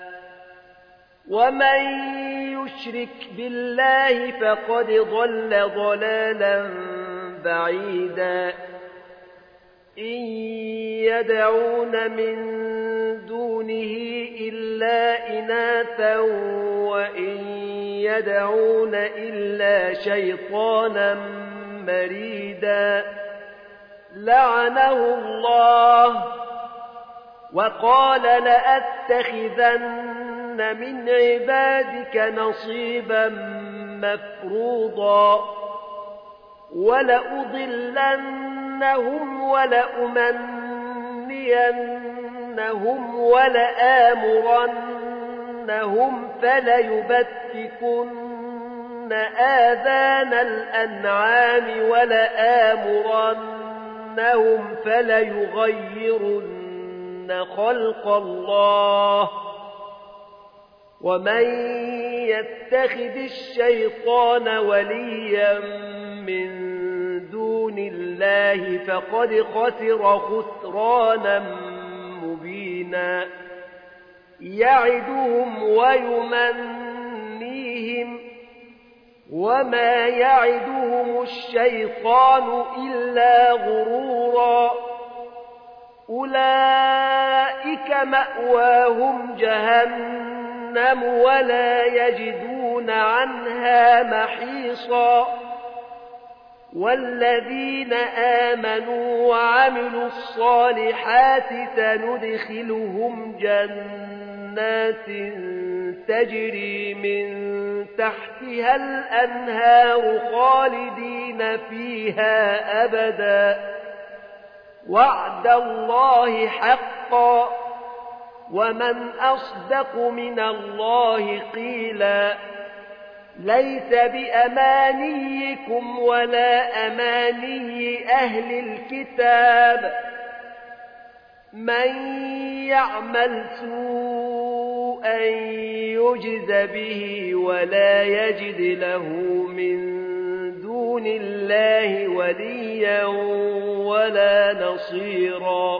ومن يشرك بالله فقد ضل ضلالا بعيدا إن يدعون من دونه إلا إناثا وإن يدعون إلا شيطانا مريدا لعنه الله وقال لأتخذن من عبادك نصيبا مفروضا ولأضلنهم ولأمنينهم ولآمرنهم فليبتكن آذان الأنعام ولآمرنهم فليغيرن خلق الله ومن يتخذ الشيطان وليا من دون الله فقد خسر خسرانا مبينا يعدهم ويمنيهم وما يعدهم الشيطان إلا غرورا أولئك مأواهم جهنم ولا يجدون عنها محيصا والذين آمنوا وعملوا الصالحات سندخلهم جنات تجري من تحتها الأنهار خالدين فيها أبدا وعد الله حقا ومن أصدق من الله قيلا ليس بأمانيكم ولا أماني أهل الكتاب من يعمل سوءا يجز به ولا يجد له من دون الله وليا ولا نصيرا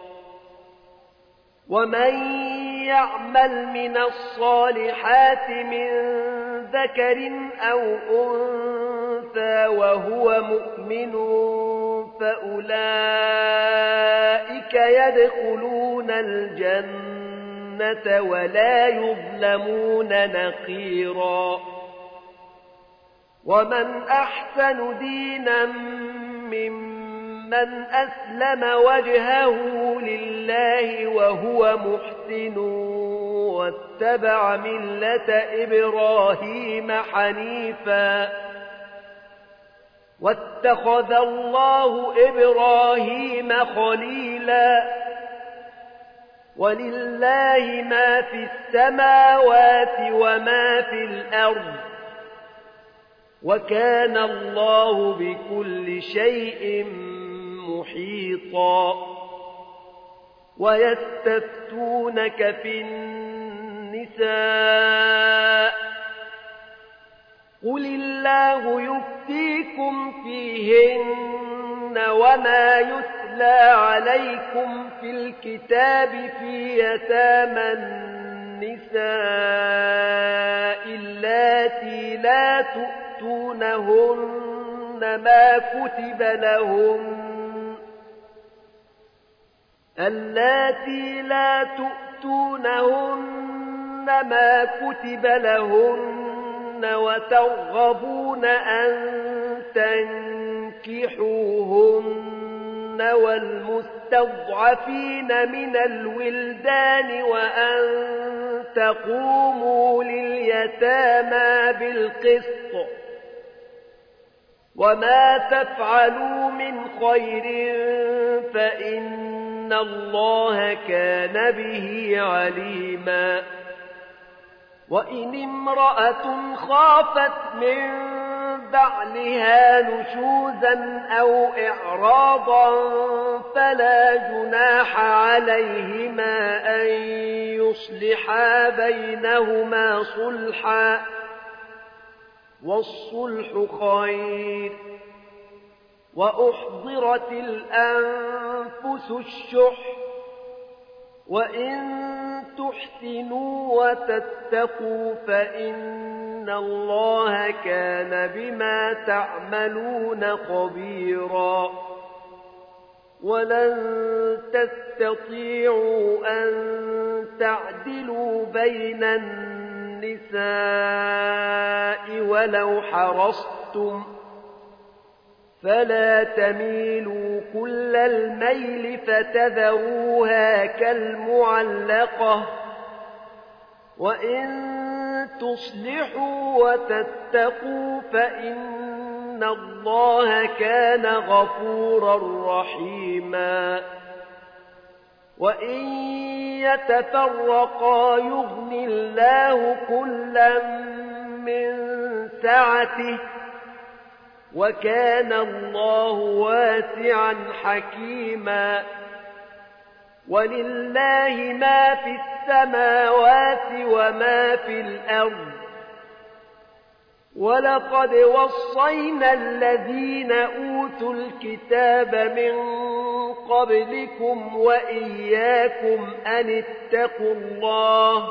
ومن يعمل من الصالحات من ذكر أو أنثى وهو مؤمن فأولئك يدخلون الجنة ولا يظلمون نقيرا ومن أحسن دينا ممن أسلم وجهه لله وهو محسن واتبع ملة إبراهيم حنيفا واتخذ الله إبراهيم خليلا ولله ما في السماوات وما في الأرض وكان الله بكل شيء محيطا ويستفتونك في النساء قل الله يفتيكم فيهن وما يتلى عليكم في الكتاب في يتامى النساء اللاتي لا تؤتونهن ما كتب لهن اللاتي لا تؤتونهن ما كتب لهن وترغبون أن تنكحوهن والمستضعفين من الولدان وأن تقوموا لليتامى بالقسط وما تفعلوا من خير فإن الله كان به عليما وإن امرأة خافت من بعلها نشوزا أو إعراضا فلا جناح عليهما أن يصلحا بينهما صلحا والصلح خير وأحضرت الأنفس الشح وإن تحسنوا وتتقوا فإن الله كان بما تعملون خبيرا ولن تستطيعوا أن تعدلوا بين النساء ولو حرصتم فلا تميلوا كل الميل فتذروها كالمعلقة وإن تصلحوا وتتقوا فإن إن الله كان غفورا رحيما وإن يتفرقا يغن الله كلا من سعته وكان الله واسعا حكيما ولله ما في السماوات وما في الأرض ولقد وصينا الذين أوتوا الكتاب من قبلكم وإياكم أن اتقوا الله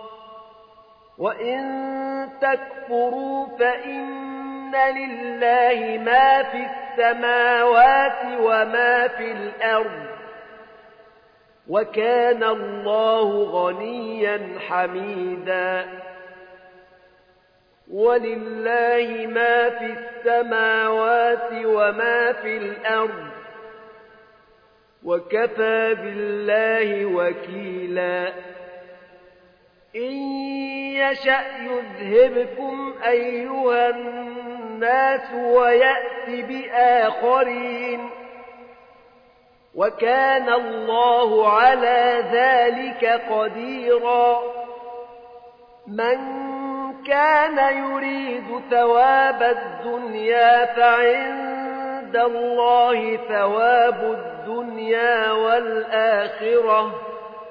وإن تكفروا فإن لله ما في السماوات وما في الأرض وكان الله غنيا حميدا ولله ما في السماوات وما في الأرض وكفى بالله وكيلا إن يشأ يذهبكم أيها الناس ويأت بآخرين وكان الله على ذلك قديرا من كان يريد ثواب الدنيا فعند الله ثواب الدنيا والآخرة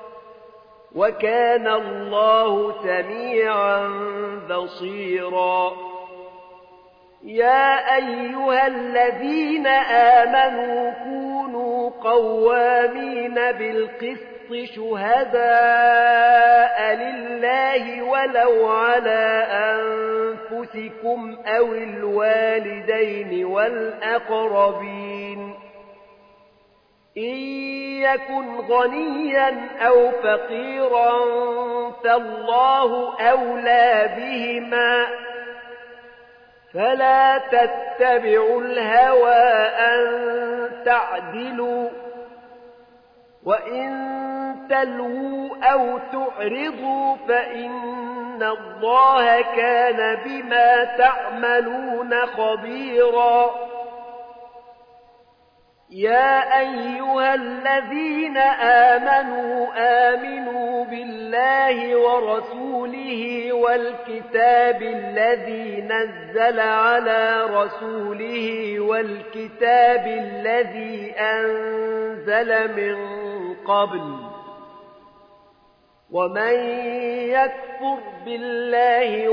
وكان الله سميعا بصيرا يا أيها الذين آمنوا كونوا قوامين بالقسط شهداء لله ولو على أنفسكم أو الوالدين والأقربين إن يكن غنيا أو فقيرا فالله أولى بهما فلا تتبعوا الهوى أن تعدلوا وإن تلووا أو تعرضوا فإن الله كان بما تعملون خبيرا يا أيها الذين آمنوا بالله ورسوله والكتاب الذي نزل على رسوله والكتاب الذي أنزل من قبل ومن يكفر بالله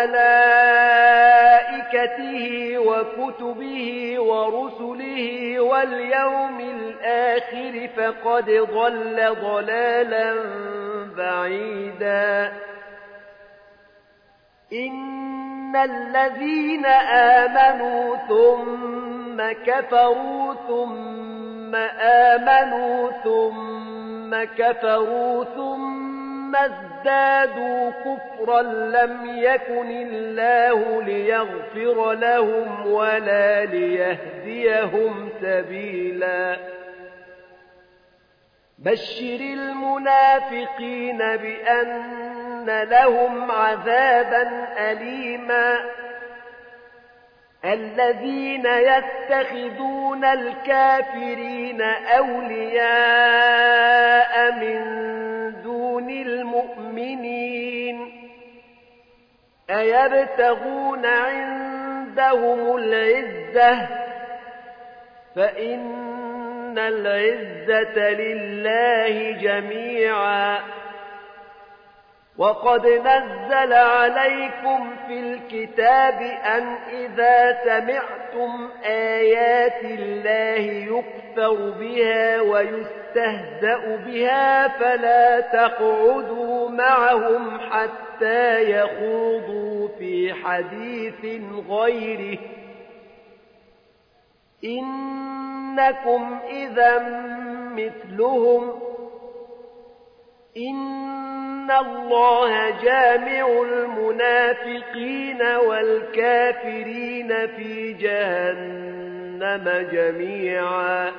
وملائكته وكتبه ورسله واليوم الآخر فقد ضل ضلالا بعيدا إن الذين آمنوا ثم كفروا ثم آمنوا ثم كفروا ثم ازدادوا كفرا لم يكن الله ليغفر لهم ولا ليهديهم سبيلا بشر المنافقين بأن لهم عذابا أليما الذين يتخذون الكافرين أولياء من دون المؤمنين أيبتغون عندهم العزة فإن العزة لله جميعا وقد نزل عليكم في الكتاب أن إذا سمعتم آيات الله يكفر بها ويستهزأ بها فلا تقعدوا معهم حتى يخوضوا في حديث غيره إنكم إذا مثلهم إن الله جامع المنافقين والكافرين في جهنم جميعا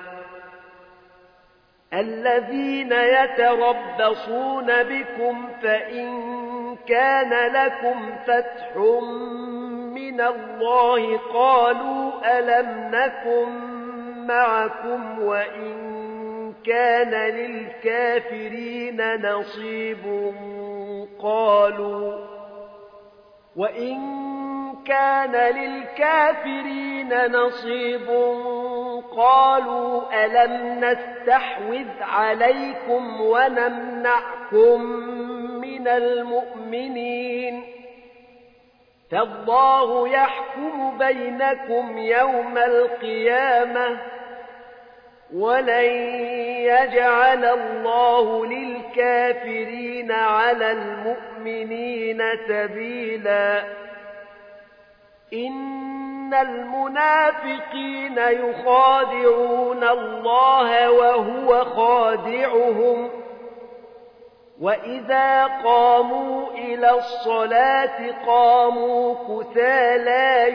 الذين يتربصون بكم فإن كان لكم فتح من الله قالوا ألم نكن معكم وإن كان للكافرين نصيب قالوا ألم نستحوذ عليكم ونمنعكم من المؤمنين فالله يحكم بينكم يوم القيامة ولن يجعل الله للكافرين على المؤمنين سبيلا إن المنافقين يخادعون الله وهو خادعهم وإذا قاموا إلى الصلاة قاموا كسالى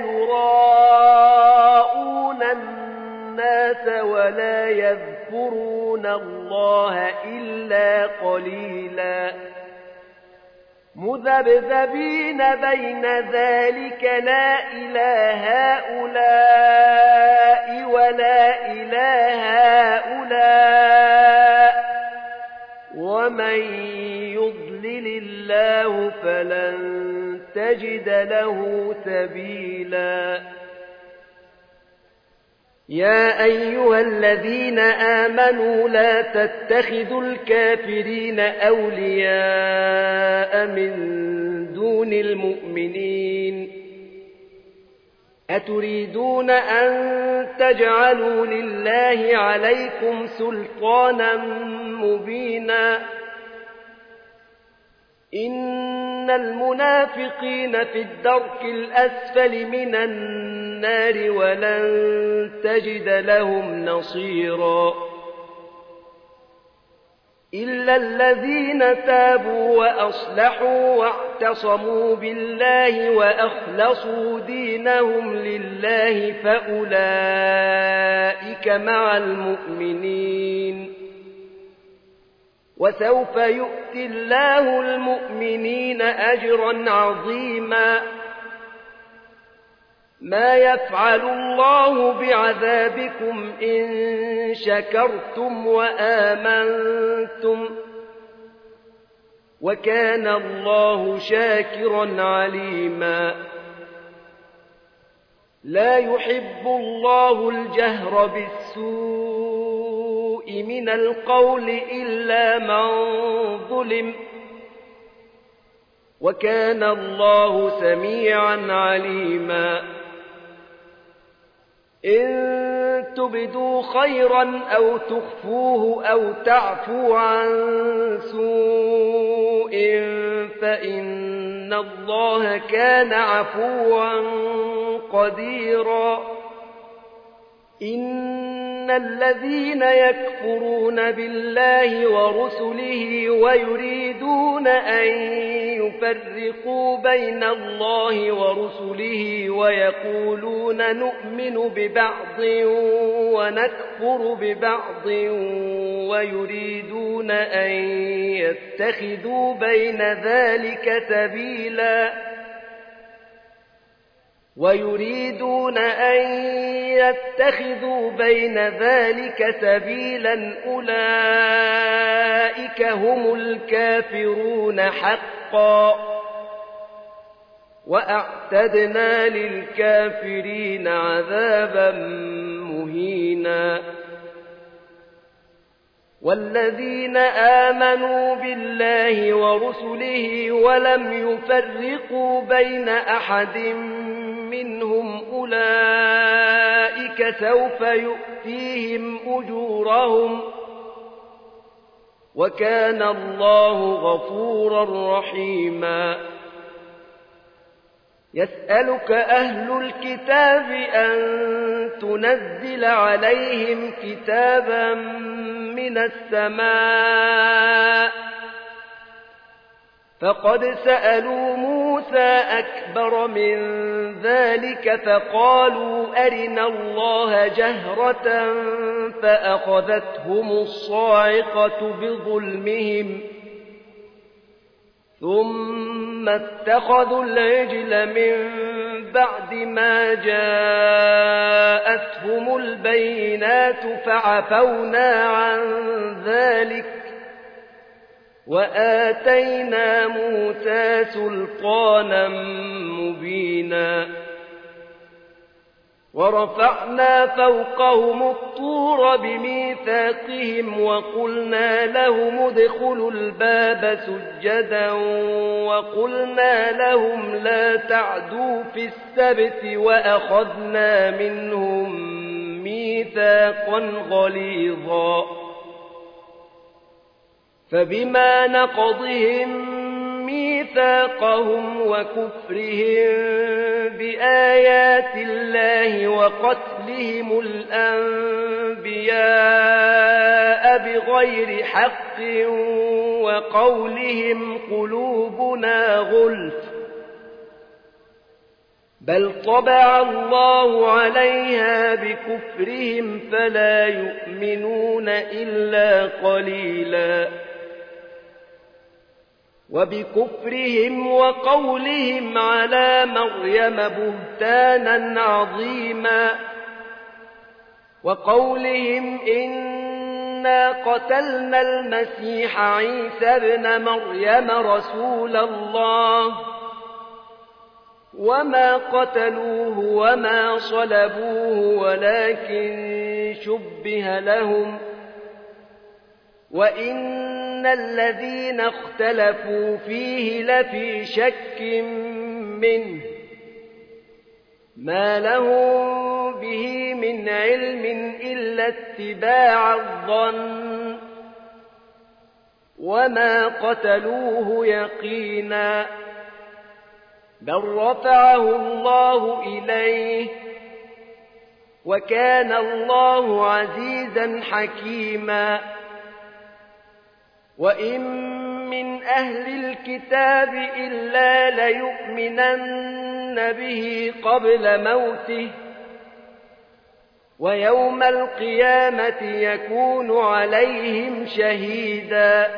يراءون الناس ولا يذكرون الله إلا قليلا مذبذبين بين ذلك لا إلى هؤلاء ولا إلى هؤلاء ومن يضلل الله فلن تجد له سبيلا يا أيها الذين آمنوا لا تتخذوا الكافرين أولياء من دون المؤمنين أتريدون أن تجعلوا لله عليكم سلطانا مبينا إن المنافقين في الدرك الأسفل من النار ولن تجد لهم نصيرا إلا الذين تابوا وأصلحوا واعتصموا بالله وأخلصوا دينهم لله فأولئك مع المؤمنين وسوف يؤتي الله المؤمنين أجرا عظيما ما يفعل الله بعذابكم إن شكرتم وآمنتم وكان الله شاكرا عليما لا يحب الله الجهر بالسوء من القول إلا من ظلم وكان الله سميعا عليما إن تبدوا خيرا أو تخفوه أو تعفوا عن سوء فإن الله كان عفوا قديرا إن الذين يكفرون بالله ورسله ويريدون أن يفرقوا بين الله ورسله ويقولون نؤمن ببعض ونكفر ببعض ويريدون أن يتخذوا بين ذلك سبيلا أولئك هم الكافرون حقا وأعتدنا للكافرين عذابا مهينا والذين آمنوا بالله ورسله ولم يفرقوا بين أحد منهم أولئك سوف يؤتيهم أجورهم وكان الله غفورا رحيما يسألك أهل الكتاب أن تنزل عليهم كتابا من السماء فقد سألوا موسى أكبر من ذلك فقالوا أرنا الله جهرة فأخذتهم الصاعقة بظلمهم ثم اتخذوا العجل من بعد ما جاءتهم البينات فعفونا عن ذلك وآتينا موسى سلطانا مبينا ورفعنا فوقهم الطور بميثاقهم وقلنا لهم ادخلوا الباب سجدا وقلنا لهم لا تعدوا في السبت وأخذنا منهم ميثاقا غليظا فبما نقضهم ميثاقهم وكفرهم بآيات الله وقتلهم الأنبياء بغير حق وقولهم قلوبنا غلف بل طبع الله عليها بكفرهم فلا يؤمنون إلا قليلا وبكفرهم وقولهم على مريم بهتانا عظيما وقولهم إنا قتلنا المسيح عيسى ابن مريم رسول الله وما قتلوه وما صلبوه ولكن شبه لهم وإن الذين اختلفوا فيه لفي شك منه ما لهم به من علم إلا اتباع الظن وما قتلوه يقينا بل رفعه الله إليه وكان الله عزيزا حكيما وإن من أهل الكتاب إلا ليؤمنن به قبل موته ويوم القيامة يكون عليهم شهيدا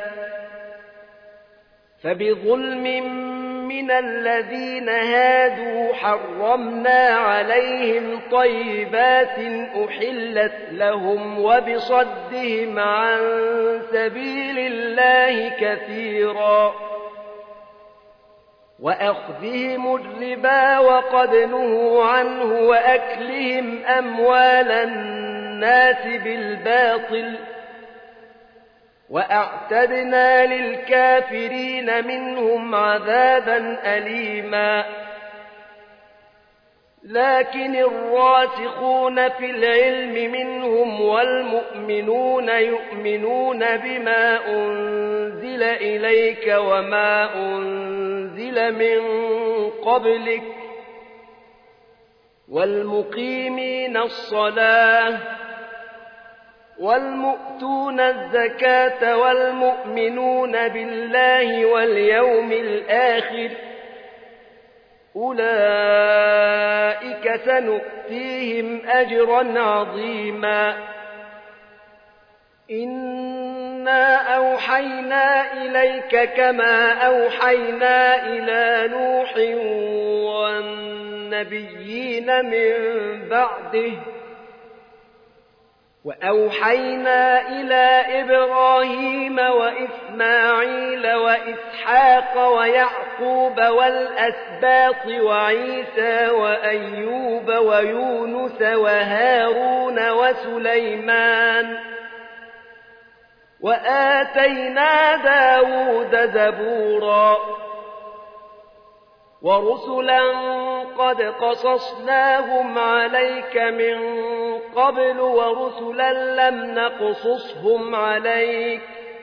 فبظلم من الذين هادوا حرمنا عليهم طيبات أحلت لهم وبصدهم عن سبيل الله كثيرا وأخذهم الربا وقد نهوا عنه وأكلهم أموال الناس بالباطل وأعتدنا للكافرين منهم عذابا أليما لكن الراسخون في العلم منهم والمؤمنون يؤمنون بما أنزل إليك وما أنزل من قبلك والمقيمين الصلاة والمؤتون الزكاة والمؤمنون بالله واليوم الآخر أولئك سنؤتيهم أجرا عظيما إنا أوحينا إليك كما أوحينا إلى نوح والنبيين من بعده وأوحينا إلى إبراهيم وإسماعيل وإسحاق ويعقوب والأسباط وعيسى وأيوب ويونس وهارون وسليمان وآتينا داود زبورا ورسلا قد قصصناهم عليك من قبل ورسلا لم نقصصهم عليك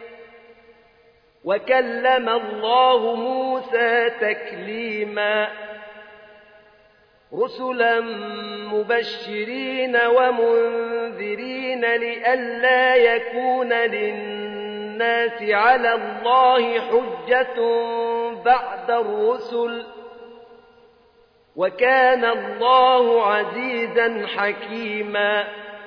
وكلم الله موسى تكليما رسلا مبشرين ومنذرين لئلا يكون للناس على الله حجة بعد الرسل وكان الله عزيزا حكيما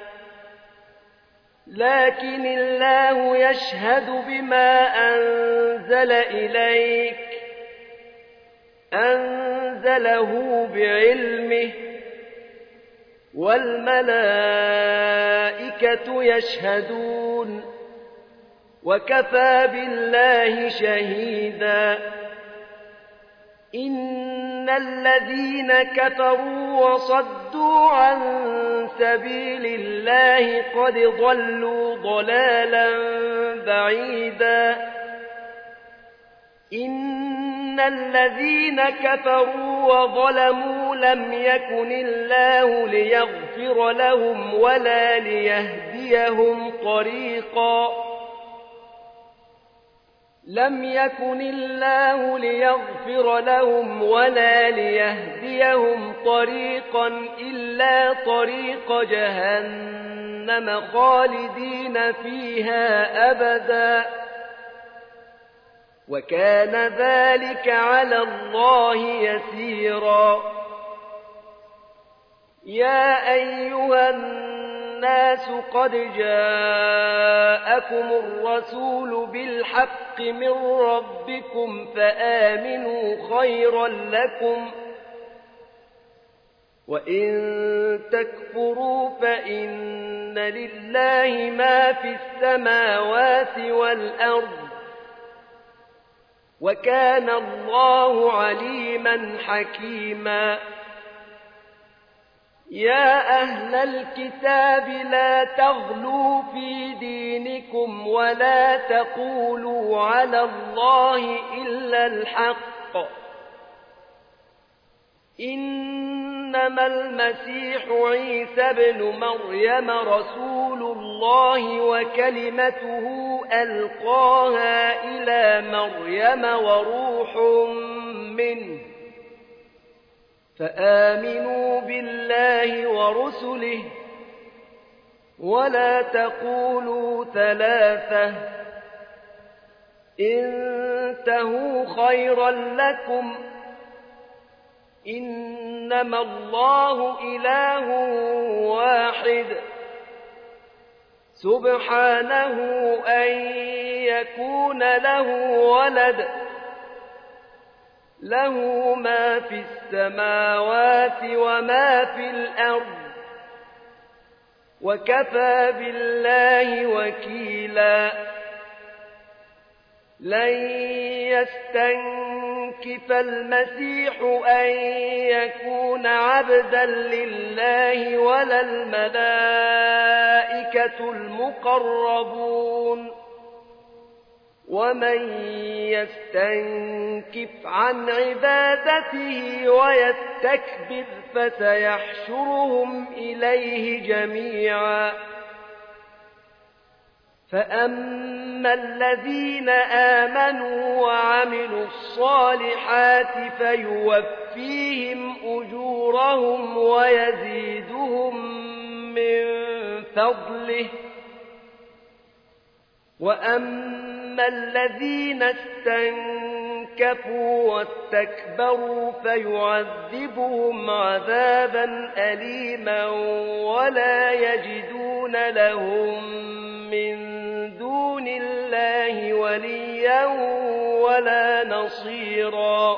لكن الله يشهد بما أنزل إليك أنزله بعلمه والملائكة يشهدون وكفى بالله شهيدا إن الذين كفروا وصدوا عن سبيل الله قد ضلوا ضلالا بعيدا إن الذين كفروا وظلموا لم يكن الله ليغفر لهم ولا ليهديهم طريقا لم يكن الله ليغفر لهم ولا ليهديهم طريقا إلا طريق جهنم خالدين فيها أبدا وكان ذلك على الله يسيرا يا أيها الناس قد جاءكم الرسول بالحق من ربكم فآمنوا خيرا لكم وإن تكفروا فإن لله ما في السماوات والأرض وكان الله عليما حكيما يا أهل الكتاب لا تغلوا في دينكم ولا تقولوا على الله إلا الحق إنما المسيح عيسى بن مريم رسول الله وكلمته ألقاها إلى مريم وروح منه فآمنوا بالله ورسله ولا تقولوا ثلاثة انتهوا خيرا لكم إنما الله إله واحد سبحانه أن يكون له ولد له ما في السماوات وما في الأرض وكفى بالله وكيلا لن يستنكف المسيح أن يكون عبدا لله ولا الملائكة المقربون ومن يستنكف عن عبادته ويستكبر فسيحشرهم إليه جميعا فأما الذين آمنوا وعملوا الصالحات فيوفيهم أجورهم ويزيدهم من فضله وأما الذين استنكفوا واستكبروا فيعذبهم عذابا أليما ولا يجدون لهم من دون الله وليا ولا نصيرا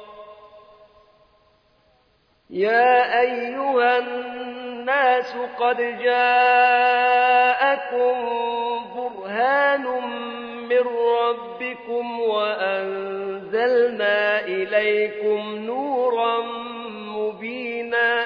يا أيها الناس قد جاءكم برهان من ربكم وأنزلنا إليكم نورا مبينا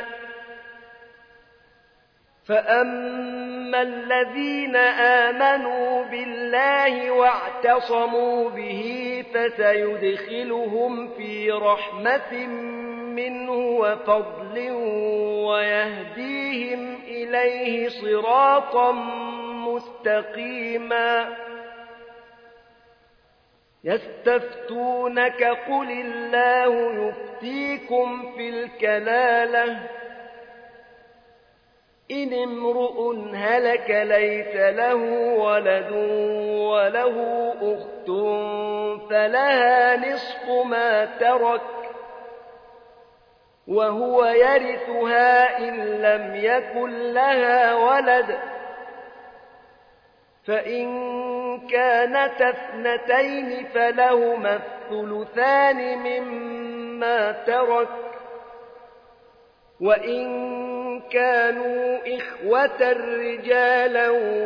فأما الذين آمنوا بالله واعتصموا به فسيدخلهم في رحمة منه وفضل ويهديهم إليه صراطا مستقيما يستفتونك قل الله يفتيكم في الكلالة إن امرؤ هلك ليس له ولد وله أخت فلها نصف ما ترك وهو يرثها إن لم يكن لها ولد فإن كانت اثنتين فلهما الثلثان مما مما ترك وإن كانوا إخوة رجالا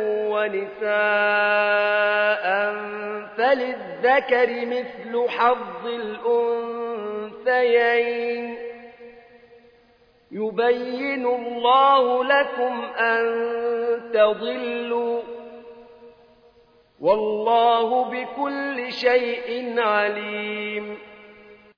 ونساء فللذكر مثل حظ الأنثيين يبين الله لكم أن تضلوا والله بكل شيء عليم